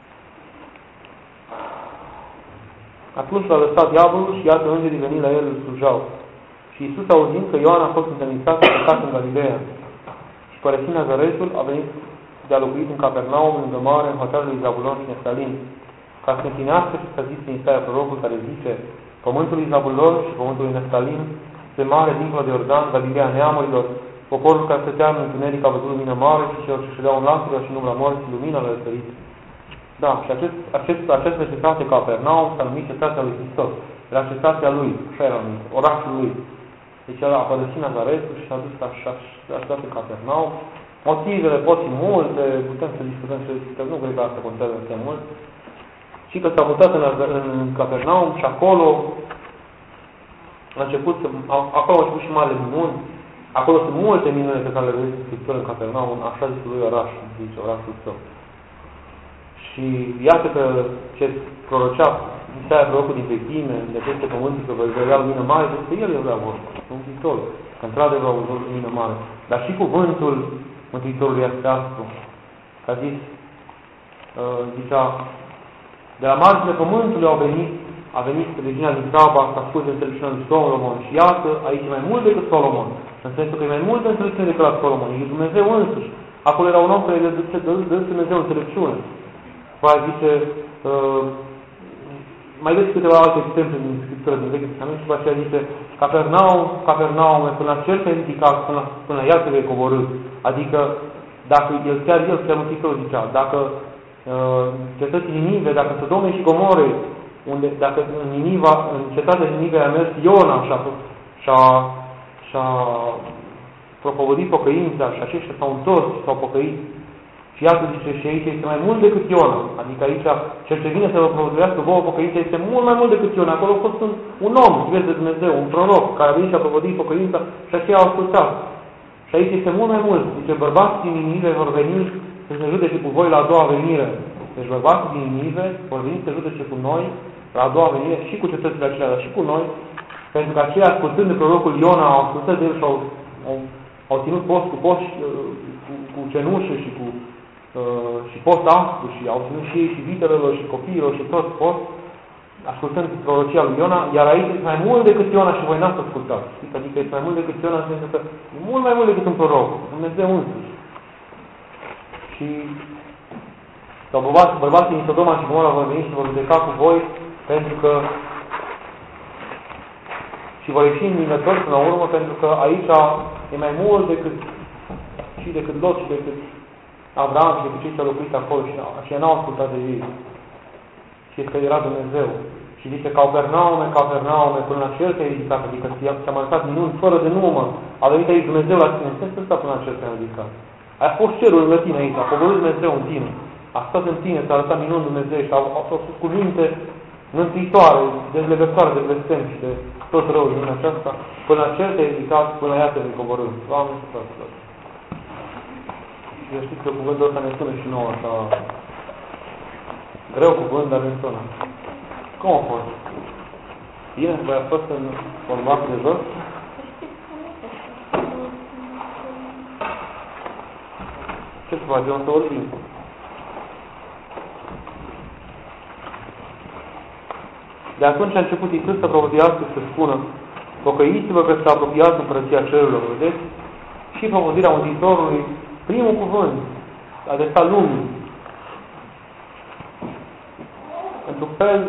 Atunci l-a lăsat diavolul și iată îngerii veni la el îl slujau. Și Iisus, auzind că Ioan a fost întemnițat și plecat în Galileea și părăsind Nazaretul, a venit de a locuit în Capernaum, lângă mare, în hotelul lui Zabulon și Neftalin, ca să împlinească și să zis în Isaia prorocul care zice, pământul lui Zabulon și pământul lui Neftalin, se mare dincolo de Iordan, Galileea neamurilor, poporul care stătea în întuneric a văzut lumină mare și celor ce ședeau în lampilor și în umbra morții, lumina le-a răsărit. Da, și acest, acest, această cetate Capernaum s-a numit cetatea lui Hristos. Era cetatea lui, așa era numit, orașul lui. Deci el a părăsit Nazaretul și s-a dus așa, așa pe Capernaum. Motivele pot fi multe, putem să discutăm și să discutăm, nu cred că asta contează atât mult. Și că s-a mutat în, în Capernaum și acolo a început să, acolo au început și mare minuni. Acolo sunt multe minuni pe care le vedeți în Scriptură în Capernaum, așa zis lui oraș, zice orașul său. Și iată că ce prorocea Isaia prorocul din vechime, de peste pământul că vă vedea lumină mare, despre el era vorba, Mântuitorul, că într-adevăr au văzut lumină mare. Dar și cuvântul Mântuitorului este astru. Că a zis, uh, zicea, de la marginile pământului au venit, a venit regina din Saba, s-a spus de înțelepciunea lui Solomon. Și iată, aici e mai mult decât Solomon. În sensul că e mai mult de înțelepciune decât la Solomon. E Dumnezeu însuși. Acolo era un om care dă Dumnezeu înțelepciune. Vai zice, uh, mai găsiți câteva alte exemple din Scriptură din Vechiul Testament și după aceea zice, Capernaum, Capernaum, până la cer te-ai ridicat, până, până la iar te vei coborî. Adică, dacă el chiar el, chiar Mântuitorul zicea, dacă uh, cetății Ninive, dacă Sodome și Gomore, unde, dacă în Niniva, în cetatea Ninive a mers Iona și-a, și-a, și-a propovădit pocăința și aceștia s-au întors și s-au pocăit. Și iată zice, și aici este mai mult decât Iona. Adică aici, cel ce vine să vă propovăduiască vouă pocăința este mult mai mult decât Iona. Acolo a fost un, un om, iubesc de Dumnezeu, un proroc, care a venit și a propovăduit pocăința și aceia au ascultat. Și aici este mult mai mult. Zice, bărbații din Ninive vor veni să se judece cu voi la a doua venire. Deci bărbații din Ninive vor veni să se judece cu noi la a doua venire și cu cetățile acelea, dar și cu noi, pentru că aceia, ascultând de prorocul Iona, au ascultat de el și au, au, au ținut post cu post, cu, cu cenușă și cu uh, și post aspru și au ținut și ei și vitelelor și copiilor și tot post, ascultând prorocia lui Iona, iar aici este mai mult decât Iona și voi n-ați ascultat. Știți? Adică este mai mult decât Iona, pentru că e mult mai mult decât un proroc, Dumnezeu însuși. Și sau bărbații, bărbații din Sodoma și Gomora vor veni și vor judeca cu voi, pentru că și vor ieși învingători până la urmă, pentru că aici e mai mult decât și decât Lot și decât Abraham și decât cei ce au locuit acolo și, și n-au ascultat de ei. Și că era Dumnezeu. Și zice, Capernaume, Capernaume, până la cer te-ai ridicat, adică ți-am arătat minuni fără de număr. A venit aici Dumnezeu la tine. Ce să până la cer te-ai ridicat? Ai fost cerul lângă tine aici, a coborât Dumnezeu în tine. A stat în tine, ți-a arătat minuni Dumnezeu și au fost cuvinte mântuitoare, dezlegătoare de blestem și de tot răul din aceasta. Până la cer te-ai ridicat, până la ea te vei coborâ. Doamne, frate. Eu știu că cuvântul ăsta ne spune și nouă, așa greu cuvânt, dar ne sună. Cum a fost? Bine? Voi a fost în format de jos? Ce să faci? Eu să vorbim. De atunci a început Iisus să propovăduiască și să spună: pocăiți-vă că s-a apropiat împărăția cerurilor, vedeți? Și propovăduirea Mântuitorului, primul cuvânt, adresat lumii. Într-un fel,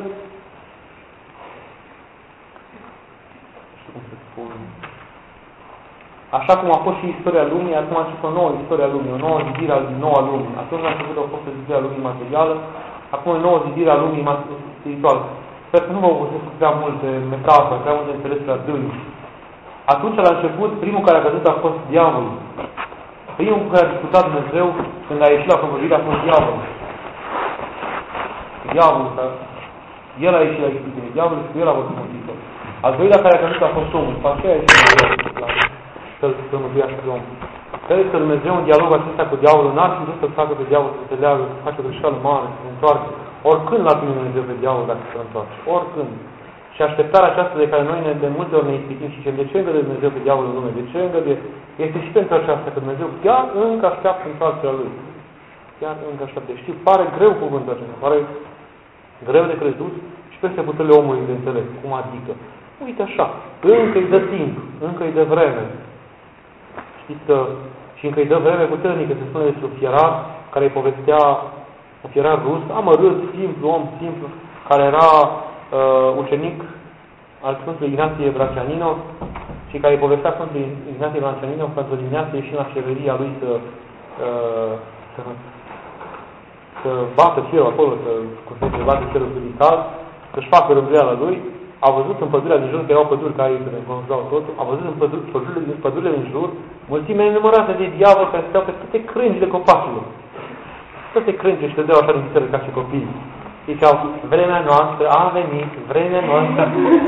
cum să spun, așa cum a fost și istoria lumii, acum a început o nouă istoria lumii, o nouă zidire a noua lumii. Atunci a început o fost zidirea lumii materială, acum o nouă zidire a lumii spirituală. Sper că nu vă obosesc prea multe metafore, prea multe înțelesuri adânci. Atunci, la început, primul care a căzut a fost diavolul. Primul cu care a discutat Dumnezeu când a ieșit la propovăduire a fost diavolul. Diavolul, el a ieșit la ispitire, diavolul și el a văzut Mântuitor. Al doilea care a căzut a fost omul. După aceea a ieșit să mântuiască de om. Cred că Dumnezeu în dialogul acesta cu diavolul n-ar fi vrut să facă pe diavol să se leagă, să face o greșeală mare, să se întoarcă. Oricând l-a primit Dumnezeu pe diavol dacă se întoarce. Oricând. Și așteptarea aceasta de care noi ne, de multe ori ne ispitim și de ce îngăduie Dumnezeu pe diavolul în lume? De ce îngăduie? Este și pentru aceasta că Dumnezeu chiar încă așteaptă întoarcerea Lui. Chiar încă așteaptă. Știu, pare greu cuvântul acesta, pare greu de crezut și peste puterile omului de înțeles. Cum adică? Uite așa, încă-i dă timp, încă-i dă vreme. Știți că și încă-i dă vreme puternică, se spune despre un fierar care îi povestea, un fierar rus, amărât, simplu, om simplu, care era uh, ucenic al Sfântului Ignatie Bracianino și care îi povestea Sfântului Ignatie Bracianino că într-o dimineață ieși la șeveria lui să, uh, să, să bată cerul acolo, să, cum se zice, bată cerul fizical, să-și facă rânduiala lui. A văzut în pădurea din jur, că erau păduri care îi înconjurau totul, a văzut în pădurile, pădurile, pădurile din jur mulțime nenumărate de diavoli care stau pe toate crângile copacilor. Toate crângi își dădeau așa din țără ca și copii. Ziceau, vremea noastră a venit, vremea noastră.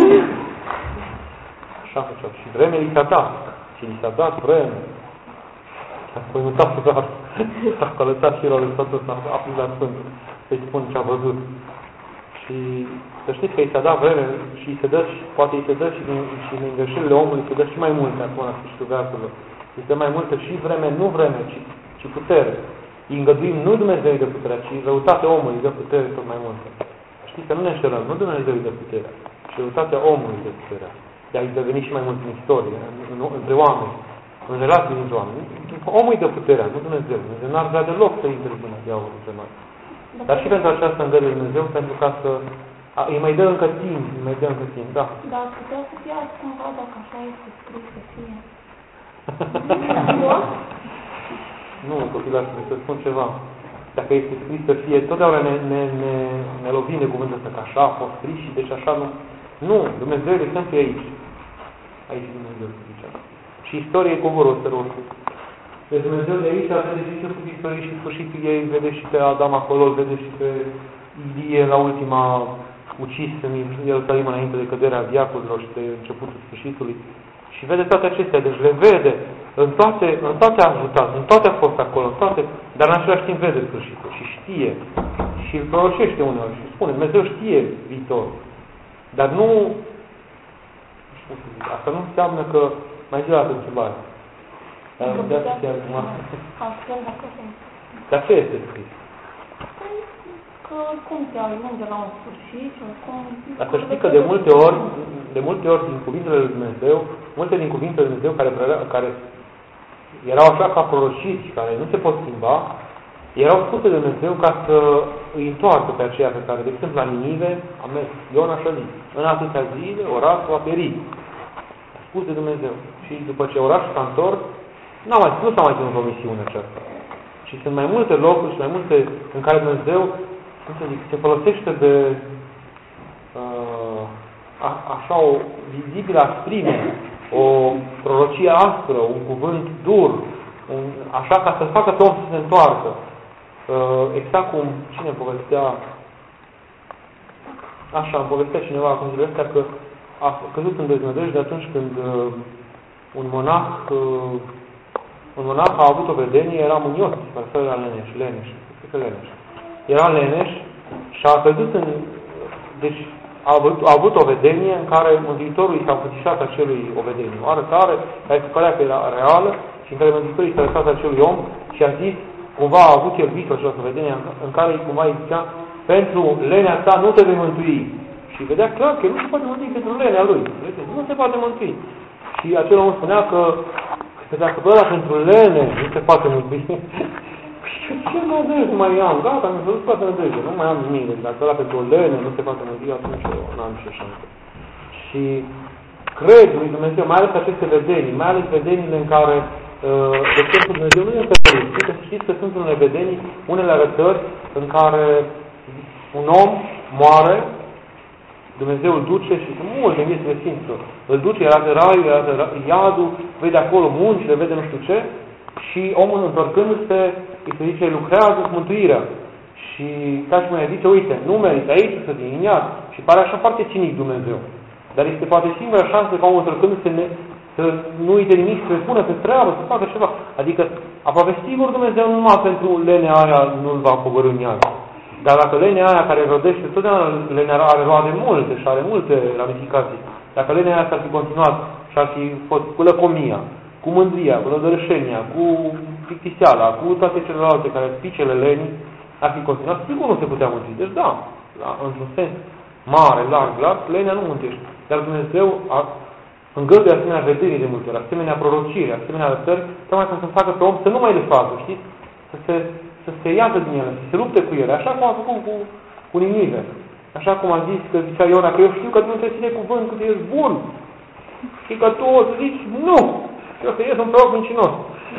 Așa făceau. Și vremea li s-a dat. Și li s-a dat vreme. Apoi nu s-a puzat. S-a călățat și rolul totul, s-a apuzat Sfântul. Să-i spun ce a văzut. Și să știți că îi s-a dat vreme și îi se dă, și poate îi se dă și din, și din greșelile omului, se dă și mai multe acum la sfârșitul versului. Îi se dă mai multe și vreme, nu vreme, ci, ci putere. Îi îngăduim nu Dumnezeu de puterea, ci răutatea omului îi dă putere tot mai multă. Știți că nu ne înșelăm, nu Dumnezeu îi dă puterea, ci răutatea omului îi dă puterea. Ea îi deveni și mai mult în istorie, în, între oameni, în relații dintre oameni. Omul îi dă puterea, nu Dumnezeu. Dumnezeu n-ar vrea deloc să intervină diavolul între noi. Dar și pentru aceasta îngăduie Dumnezeu, pentru ca să a, îi mai dă încă timp, îi mai dă încă timp, da. Dar putea să fie altcumva dacă așa este scris să fie. Nu, copilași, să spun ceva. Dacă este scris să fie, totdeauna ne, ne, ne, ne lovim de cuvântul ăsta, că așa a fost scris și deci așa nu. Nu, Dumnezeu de exemplu e aici. Aici Dumnezeu se zice. Și istoria e covorul ăsta roșu. Deci Dumnezeu de aici vede și sfârșitul istoriei și sfârșitul ei, vede și pe Adam acolo, vede și pe Ilie la ultima ucis în Ierusalim înainte de căderea viacurilor și de începutul sfârșitului. Și vede toate acestea, deci le vede. în toate, în toate a ajutat, în toate a fost acolo, în toate, dar în același timp vede sfârșitul și știe și îl prorocește uneori și spune, Dumnezeu știe viitor. Dar nu, nu știu să zic, asta nu înseamnă că mai zi la altă întrebare. Dar de asta chiar acum. Dar ce este scris? Că cum se ajunge la un sfârșit, cum... Dar să știi că de multe ori, de multe ori din cuvintele lui Dumnezeu, multe din cuvintele lui Dumnezeu care, care erau așa ca prorociți, care nu se pot schimba, erau spuse de Dumnezeu ca să îi întoarcă pe aceea pe care, de exemplu, la Ninive a mers Iona și a zis, în atâtea zile orașul a perit. A spus de Dumnezeu. Și după ce orașul s-a întors, n-a mai, nu s-a mai ținut promisiunea aceasta. Și sunt mai multe locuri și mai multe în care Dumnezeu, cum să zic, se folosește de uh, a, așa o vizibilă asprime, o prorocie aspră, un cuvânt dur, un, așa ca să facă pe om să se întoarcă. Uh, exact cum cine povestea, așa, îmi povestea cineva acum zilele astea că a căzut în deznădejde atunci când uh, un monah uh, un monah a avut o vedenie, era munios, sau era leneș, leneș, cred că leneș. Era leneș și a căzut în... Deci a avut, a avut o vedenie în care Mântuitorul i s-a înfățișat acelui o vedenie, o arătare care se părea că era reală și în care Mântuitorul i s-a arătat acelui om și a zis, cumva a avut el visul această vedenie în care cumva îi zicea, pentru lenea ta nu te vei mântui. Și vedea clar că nu se poate mântui pentru lenea lui. Nu se poate mântui. Și acel om spunea că că dacă ăla pentru lene nu se poate mântui, ce nădejde mai am? Gata, mi-a văzut toată nădejde, nu mai am nimic. Dacă ăla pentru lene nu se poate mântui, atunci eu n-am nicio șansă. Și cred lui Dumnezeu, mai ales aceste vedenii, mai ales vedeniile în care, de exemplu, Dumnezeu nu este fericit, că știți că sunt unele vedenii, unele arătări în care un om moare, Dumnezeu îl duce și sunt multe în viețile Sfinților. Îl duce, iar de raiul, iar de iadul, vede acolo muncile, vede nu știu ce și omul întorcându-se, îi se zice, lucrează cu mântuirea. Și ca și cum i-a zice, uite, nu meriți aici să fii în iad. Și pare așa foarte cinic Dumnezeu. Dar este poate singura șansă ca omul întorcându-se să nu uite nimic, să se pună pe treabă, să facă ceva. Adică, aproape sigur Dumnezeu numai pentru lenea aia nu-l va coborî în iad. Dar dacă lenea aia care rodește, totdeauna lenea are roade multe și are multe ramificații. Dacă lenea aia s-ar fi continuat și ar fi fost cu lăcomia, cu mândria, cu lădărășenia, cu plictiseala, cu toate celelalte care spicele lenii, ar fi continuat, sigur nu se putea mântui. Deci da, da într-un sens mare, larg, larg, lenea nu mântește. Dar Dumnezeu a îngăduie asemenea vedenii de multe ori, asemenea prorocire, asemenea arătări, tocmai ca să facă pe om să nu mai le facă, știți? Să se să se iasă din ele, să se lupte cu ele, așa cum a făcut cu, cu Ninive. Așa cum a zis că zicea Iona, că eu știu că tu nu te ține cuvântul, că ești bun. Și că tu o să zici, nu, eu să ies un proroc mincinos.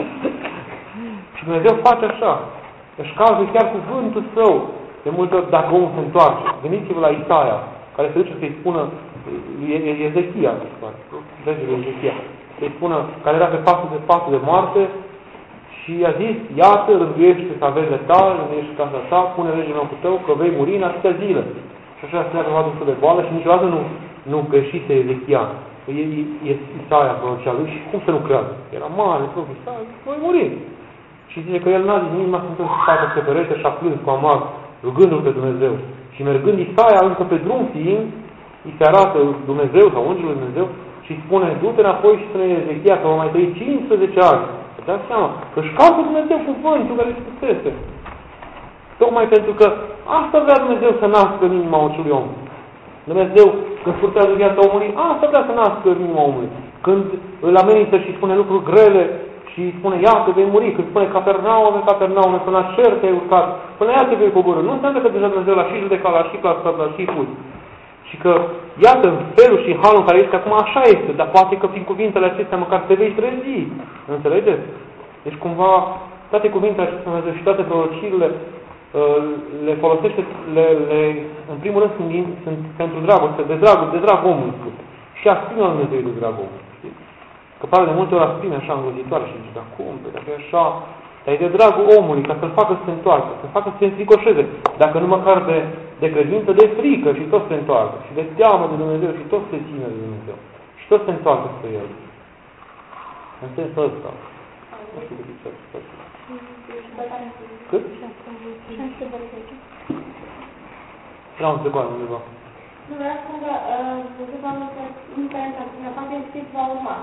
Și Dumnezeu face așa. Își cauze chiar cuvântul său. De multe ori, dacă omul se întoarce. Gândiți-vă la Isaia, care se duce să-i spună, Ezechia, regele Ezechia, să-i spună, care era pe pasul de pasul de moarte, și a zis, iată, rânduiește să aveți de tale, rânduiește casa ta, pune regele în locul tău, că vei muri în atâtea zile. Și așa se leagă vadul de boală și niciodată nu, nu greșise Ezechia. E, e Isaia prorocea lui și cum să nu creadă? Era mare, proroc Isaia, voi muri. Și zice că el n-a zis nimic, m-a simțit să facă pe perete și a plâns cu amar, rugându-l pe Dumnezeu. Și mergând Isaia, încă pe drum fiind, îi se arată Dumnezeu sau Îngerul Dumnezeu și spune, du-te înapoi și spune Ezechia că va mai trăi cincisprezece ani. Dați seama că își caută Dumnezeu cuvântul care îi spusese. Tocmai pentru că asta vrea Dumnezeu să nască în inima acelui om. Dumnezeu, când purtează viața omului, asta vrea să nască în inima omului. Când îl amenință și spune lucruri grele și spune, iată, vei muri. Când spune, Capernaume, Capernaume, până la cer te-ai urcat, până la ea te vei coborî. Nu înseamnă că deja Dumnezeu l-a și judecat, l-a și clasat, l-a și pus. Și că, iată, în felul și în halul în care este acum, așa este, dar poate că prin cuvintele acestea măcar te vei trezi. Înțelegeți? Deci, cumva, toate cuvintele acestea și toate prorocirile le folosește, le, le, în primul rând, sunt, sunt pentru dragoste, de drag, de drag omului spus. Și asprimea lui Dumnezeu de drag omului. Că pare de multe ori asprimea așa îngrozitoare și zice, dar cum? Păi dacă e așa, dar e de dragul omului, ca să-l facă să se întoarcă, să-l facă să se înfricoșeze. Dacă nu măcar de, de credință, de frică și tot se întoarcă. Și de teamă de Dumnezeu și tot se ține de Dumnezeu. Și tot se întoarcă spre El. În sensul ăsta. Nu știu cât e cât? șase versete. Era un întrebare undeva. Nu, vreau să spun că Dumnezeu va influența, poate știți va urma.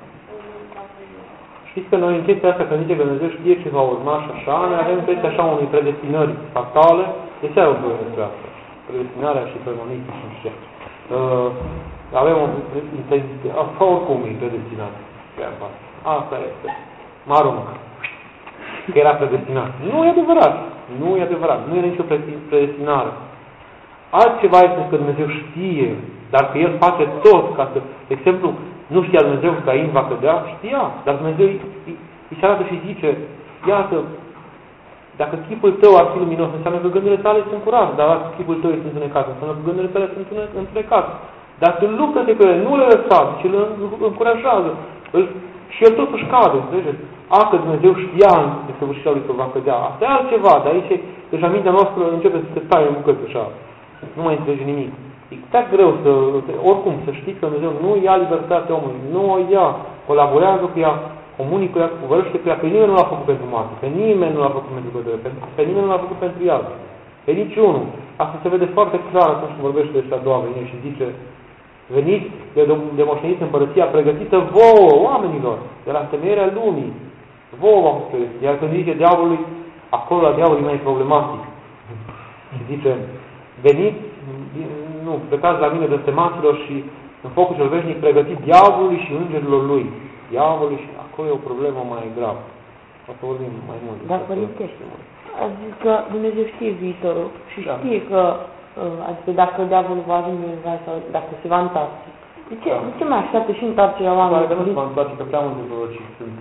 Știți că noi în chestia asta, când zice că Dumnezeu știe ce va urma și așa, noi avem chestia așa unei predestinări fatale, de ce au vorbit despre asta? Predestinarea și premoniții și nu știu ce. Uh, avem o intensitate, asta oricum e predestinat. Asta este. Mă arunc. Că era predestinat. Nu e adevărat. Nu e adevărat. Nu e nicio predestinare. Altceva este că Dumnezeu știe, dar că El face tot ca să... De exemplu, nu știa Dumnezeu că Cain va cădea? Știa. Dar Dumnezeu îi, îi, îi se arată și zice, iată, dacă chipul tău ar fi luminos, înseamnă că gândurile tale sunt curate, dar dacă chipul tău este întunecate, înseamnă că gândurile tale sunt întunecate. Dar când luptă-te cu ele, nu le lăsa, ci îl încurajează. Îl, și el totuși cade, înțelegeți? A, că Dumnezeu știa de săvârșirea lui că va cădea. Asta e altceva, dar aici, deja mintea noastră începe să se taie în bucăți așa. Nu mai înțelege nimic. E prea greu să, oricum, să știi că Dumnezeu nu ia libertatea omului, nu o ia, colaborează cu ea, comunică cu ea, cuvărăște cu ea, pe nimeni nu l-a făcut pentru moarte, pe nimeni nu l-a făcut pentru cădere, pe, pe nimeni nu l-a făcut pentru iad, pe niciunul. Asta se vede foarte clar atunci când vorbește despre a doua venire și zice, veniți de, de moșteniți împărăția pregătită vouă, oamenilor, de la temerea lumii, vouă v-am spus. Iar când zice diavolului, acolo la diavol e mai problematic. Și zice, veniți, nu, plecați la mine blestemaților și în focul cel veșnic pregătit diavolului și îngerilor lui. Diavolului și acolo e o problemă mai gravă. O să vorbim mai mult. Dar, Părinte, a zis că Dumnezeu știe viitorul și da. știe că, adică dacă diavolul va ajunge sau dacă se va întoarce. De ce, da. de ce mai așteaptă și întoarcerea oamenilor? Că nu se va întoarce, că prea multe prorocii sunt...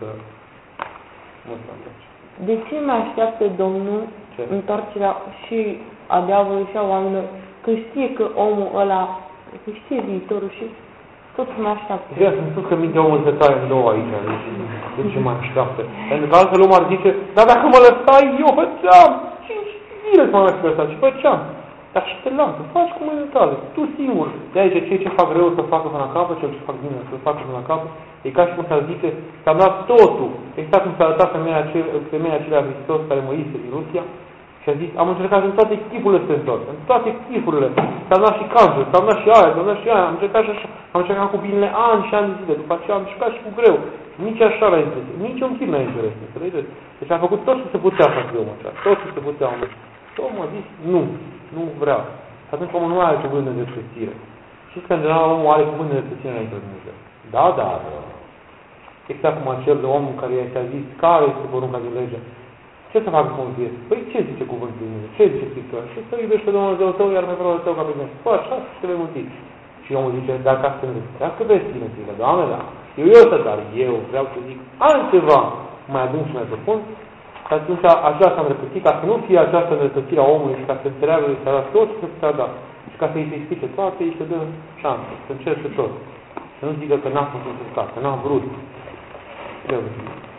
Nu se întoarce. De ce mai așteaptă Domnul ce? întoarcerea și a diavolului și a oamenilor, când știe că omul ăla, că știe viitorul și tot mai așteaptă? Vreau să-mi spus că mintea omului se taie în două aici, deci de ce mai așteaptă? Pentru că altfel omul ar zice, dar dacă mă lăsai, eu făceam cinci zile să mă mai lăsat și făceam. Dar și te lasă, faci cu mâinile tale, tu singur. De aici cei ce fac rău să facă până la capăt, cel ce fac bine să facă până la capăt, e ca și cum s-ar zice, s-a dat totul. Exact cum s-a arătat femeia, femeia acelea Hristos care mărise din Rusia și a zis, am încercat în toate chipurile să întorc, în toate chipurile. S-a dat și cancer, s-a dat și aia, s-a dat și aia, am încercat și așa, am încercat cu binele ani și ani de zile, după aceea am încercat și cu greu. Nici așa la interesat, nici un chip n-a interesat, înțelegeți? Deci a făcut tot ce se putea să facă omul acela, tot ce se putea omul. Și omul a zis, nu, nu vreau. Și atunci omul nu are cuvânt de despărțire. Știți că în general omul are cuvânt de despărțire înainte de Dumnezeu. Da, da, da. Exact cum acel de om care i-a zis, care este porunca din lege? Ce să facă cu un vie? Păi ce zice cuvântul din Dumnezeu? Ce zice Scriptura? Și să iubești pe Dumnezeu tău, iar pe fratele tău ca pe tine. Fă așa și te vei mulți. Și omul zice, dar ca să nu dacă vezi bine, zice, Doamne, da. Eu eu să dar eu vreau să zic altceva mai adânc și mai profund. Și atunci așa s-a îndreptățit, ca să nu fie această îndreptățire a omului și ca să înțeleagă că s-a dat tot ce s-a dat. Și ca să-i se explice toate, îi se dă șansă, să încerce tot. Să nu zică că n-a fost încercat, că n-a vrut. Trebuie.